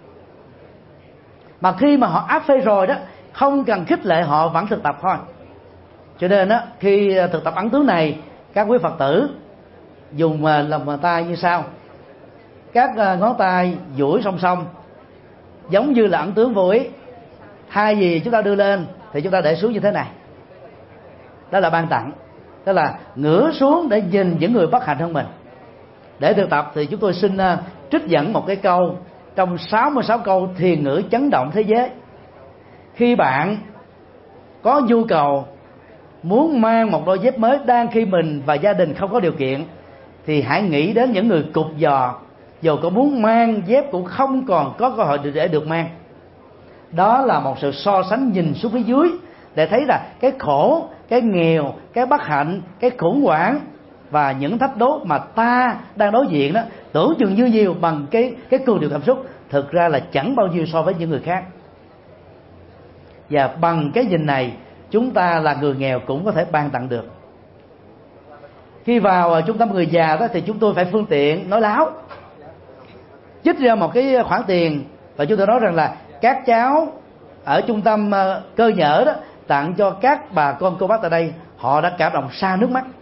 Mà khi mà họ áp phê rồi đó, không cần khích lệ họ vẫn thực tập thôi. Cho nên đó, khi thực tập ấn tướng này, các quý Phật tử dùng lòng tay như sau. Các ngón tay duỗi song song, giống như là ấn tướng vô ý. Thay vì chúng ta đưa lên thì chúng ta để xuống như thế này. Đó là ban tặng, đó là ngửa xuống để nhìn những người bất hạnh hơn mình. Để thực tập thì chúng tôi xin trích dẫn một cái câu trong sáu mươi sáu câu thiền ngữ chấn động thế giới. Khi bạn có nhu cầu muốn mang một đôi dép mới đang khi mình và gia đình không có điều kiện, thì hãy nghĩ đến những người cụt giò, dù có muốn mang dép cũng không còn có cơ hội để được mang. Đó là một sự so sánh nhìn xuống phía dưới để thấy là cái khổ, cái nghèo, cái bất hạnh, cái khủng hoảng và những thách đố mà ta đang đối diện đó, tưởng chừng như nhiều bằng cái cái cường điệu cảm xúc, thực ra là chẳng bao nhiêu so với những người khác. Và bằng cái nhìn này, chúng ta là người nghèo cũng có thể ban tặng được. Khi vào trung tâm người già đó thì chúng tôi phải phương tiện nói láo, trích ra một cái khoản tiền, và chúng tôi nói rằng là các cháu ở trung tâm cơ nhở đó tặng cho các bà con cô bác tại đây, họ đã cảm động sa nước mắt.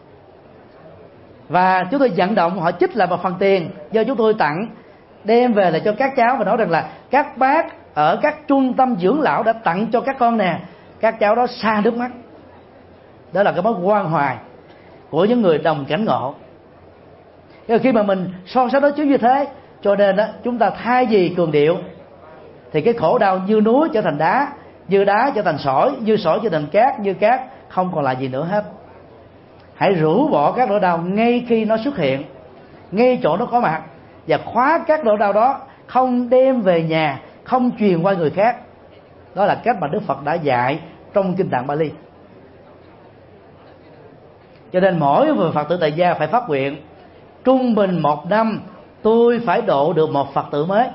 Và chúng tôi vận động họ trích lại một phần tiền do chúng tôi tặng, đem về lại cho các cháu và nói rằng là các bác ở các trung tâm dưỡng lão đã tặng cho các con nè, các cháu đó sa nước mắt. Đó là cái mối quan hoài của những người đồng cảnh ngộ. Khi mà mình so sánh đối chiếu như thế, cho nên đó, chúng ta thay vì cường điệu thì cái khổ đau như núi trở thành đá, như đá trở thành sỏi, như sỏi trở thành cát, như cát không còn là gì nữa hết. Hãy rũ bỏ các nỗi đau ngay khi nó xuất hiện, ngay chỗ nó có mặt, và khóa các nỗi đau đó, không đem về nhà, không truyền qua người khác. Đó là cách mà Đức Phật đã dạy trong Kinh Tạng Bali. Cho nên mỗi người Phật tử tại gia phải phát nguyện trung bình một năm tôi phải độ được một Phật tử mới.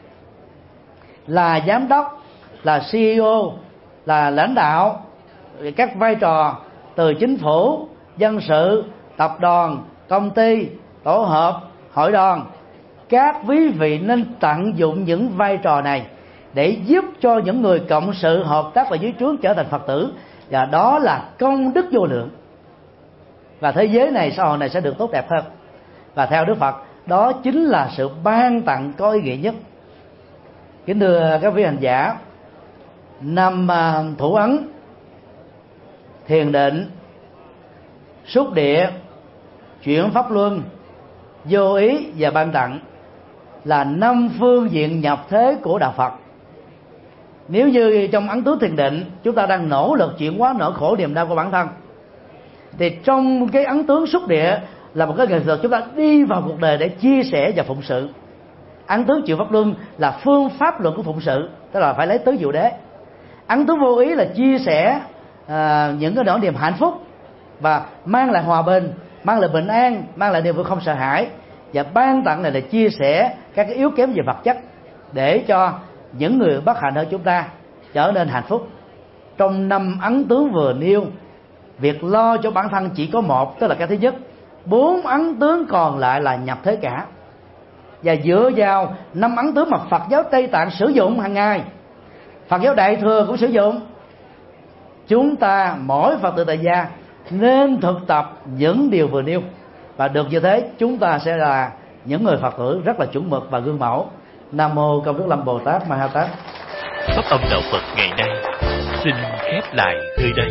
Là giám đốc, là xê e ô, là lãnh đạo các vai trò từ chính phủ, dân sự, tập đoàn, công ty, tổ hợp, hội đoàn. Các quý vị nên tận dụng những vai trò này để giúp cho những người cộng sự hợp tác ở dưới trướng trở thành Phật tử, và đó là công đức vô lượng, và thế giới này, xã hội này sẽ được tốt đẹp hơn. Và theo Đức Phật, đó chính là sự ban tặng có ý nghĩa nhất. Kính thưa các vị hành giả, năm thủ ấn, thiền định, xúc địa, chuyển pháp luân, vô ý và ban tặng là năm phương diện nhập thế của đạo Phật. Nếu như trong ấn tướng thiền định chúng ta đang nỗ lực chuyển hóa nỗi khổ niềm đau của bản thân, thì trong cái ấn tướng xúc địa là một cái nghệ thuật chúng ta đi vào cuộc đời để chia sẻ và phụng sự. Ấn tướng chuyển pháp luân là phương pháp luận của phụng sự, tức là phải lấy tứ diệu đế. Ấn tướng vô ý là chia sẻ à, những cái nỗi niềm hạnh phúc và mang lại hòa bình, mang lại bình an, mang lại niềm vui không sợ hãi. Và ban tặng này là chia sẻ các cái yếu kém về vật chất để cho những người bất hạnh hơn chúng ta trở nên hạnh phúc. Trong năm ấn tướng vừa nêu, việc lo cho bản thân chỉ có một, tức là cái thứ nhất. Bốn ấn tướng còn lại là nhập thế cả. Và dựa vào năm ấn tướng mà Phật giáo Tây Tạng sử dụng hàng ngày, Phật giáo Đại Thừa cũng sử dụng, chúng ta mỗi Phật tử tại gia nên thực tập những điều vừa nêu, và được như thế chúng ta sẽ là những người Phật tử rất là chuẩn mực và gương mẫu. Nam mô Công Đức Lâm Bồ Tát Ma Ha Tát.
Pháp âm đạo Phật ngày nay xin khép lại nơi đây.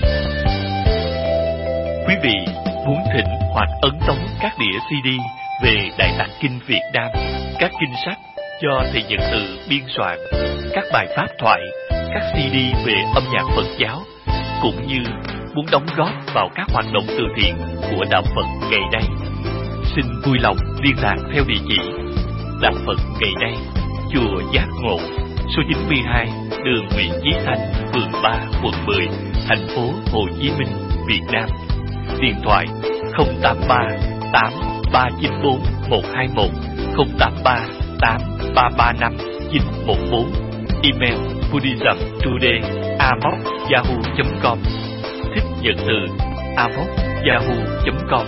Quý vị muốn thỉnh hoặc ấn tống các đĩa xê đê về Đại Tạng Kinh Việt Nam, các kinh sách do thầy Nhật Từ biên soạn, các bài pháp thoại, các xê đê về âm nhạc Phật giáo, cũng như muốn đóng góp vào các hoạt động từ thiện của đạo Phật ngày nay, xin vui lòng liên lạc theo địa chỉ đạo Phật ngày nay, chùa Giác Ngộ, số chín mươi hai đường Nguyễn Chí Thanh, phường ba, quận mười, thành phố Hồ Chí Minh, Việt Nam. Điện thoại không tám ba tám ba chín bốn một hai một, không tám ba tám ba ba năm chín một bốn. Email buddhismtoday a m o c yahoo chấm com. Thích Nhật Từ a m o c yahoo chấm com.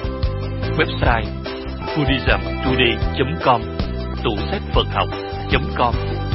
Website buddhismtoday chấm com. Tủ sách Phật học chấm com.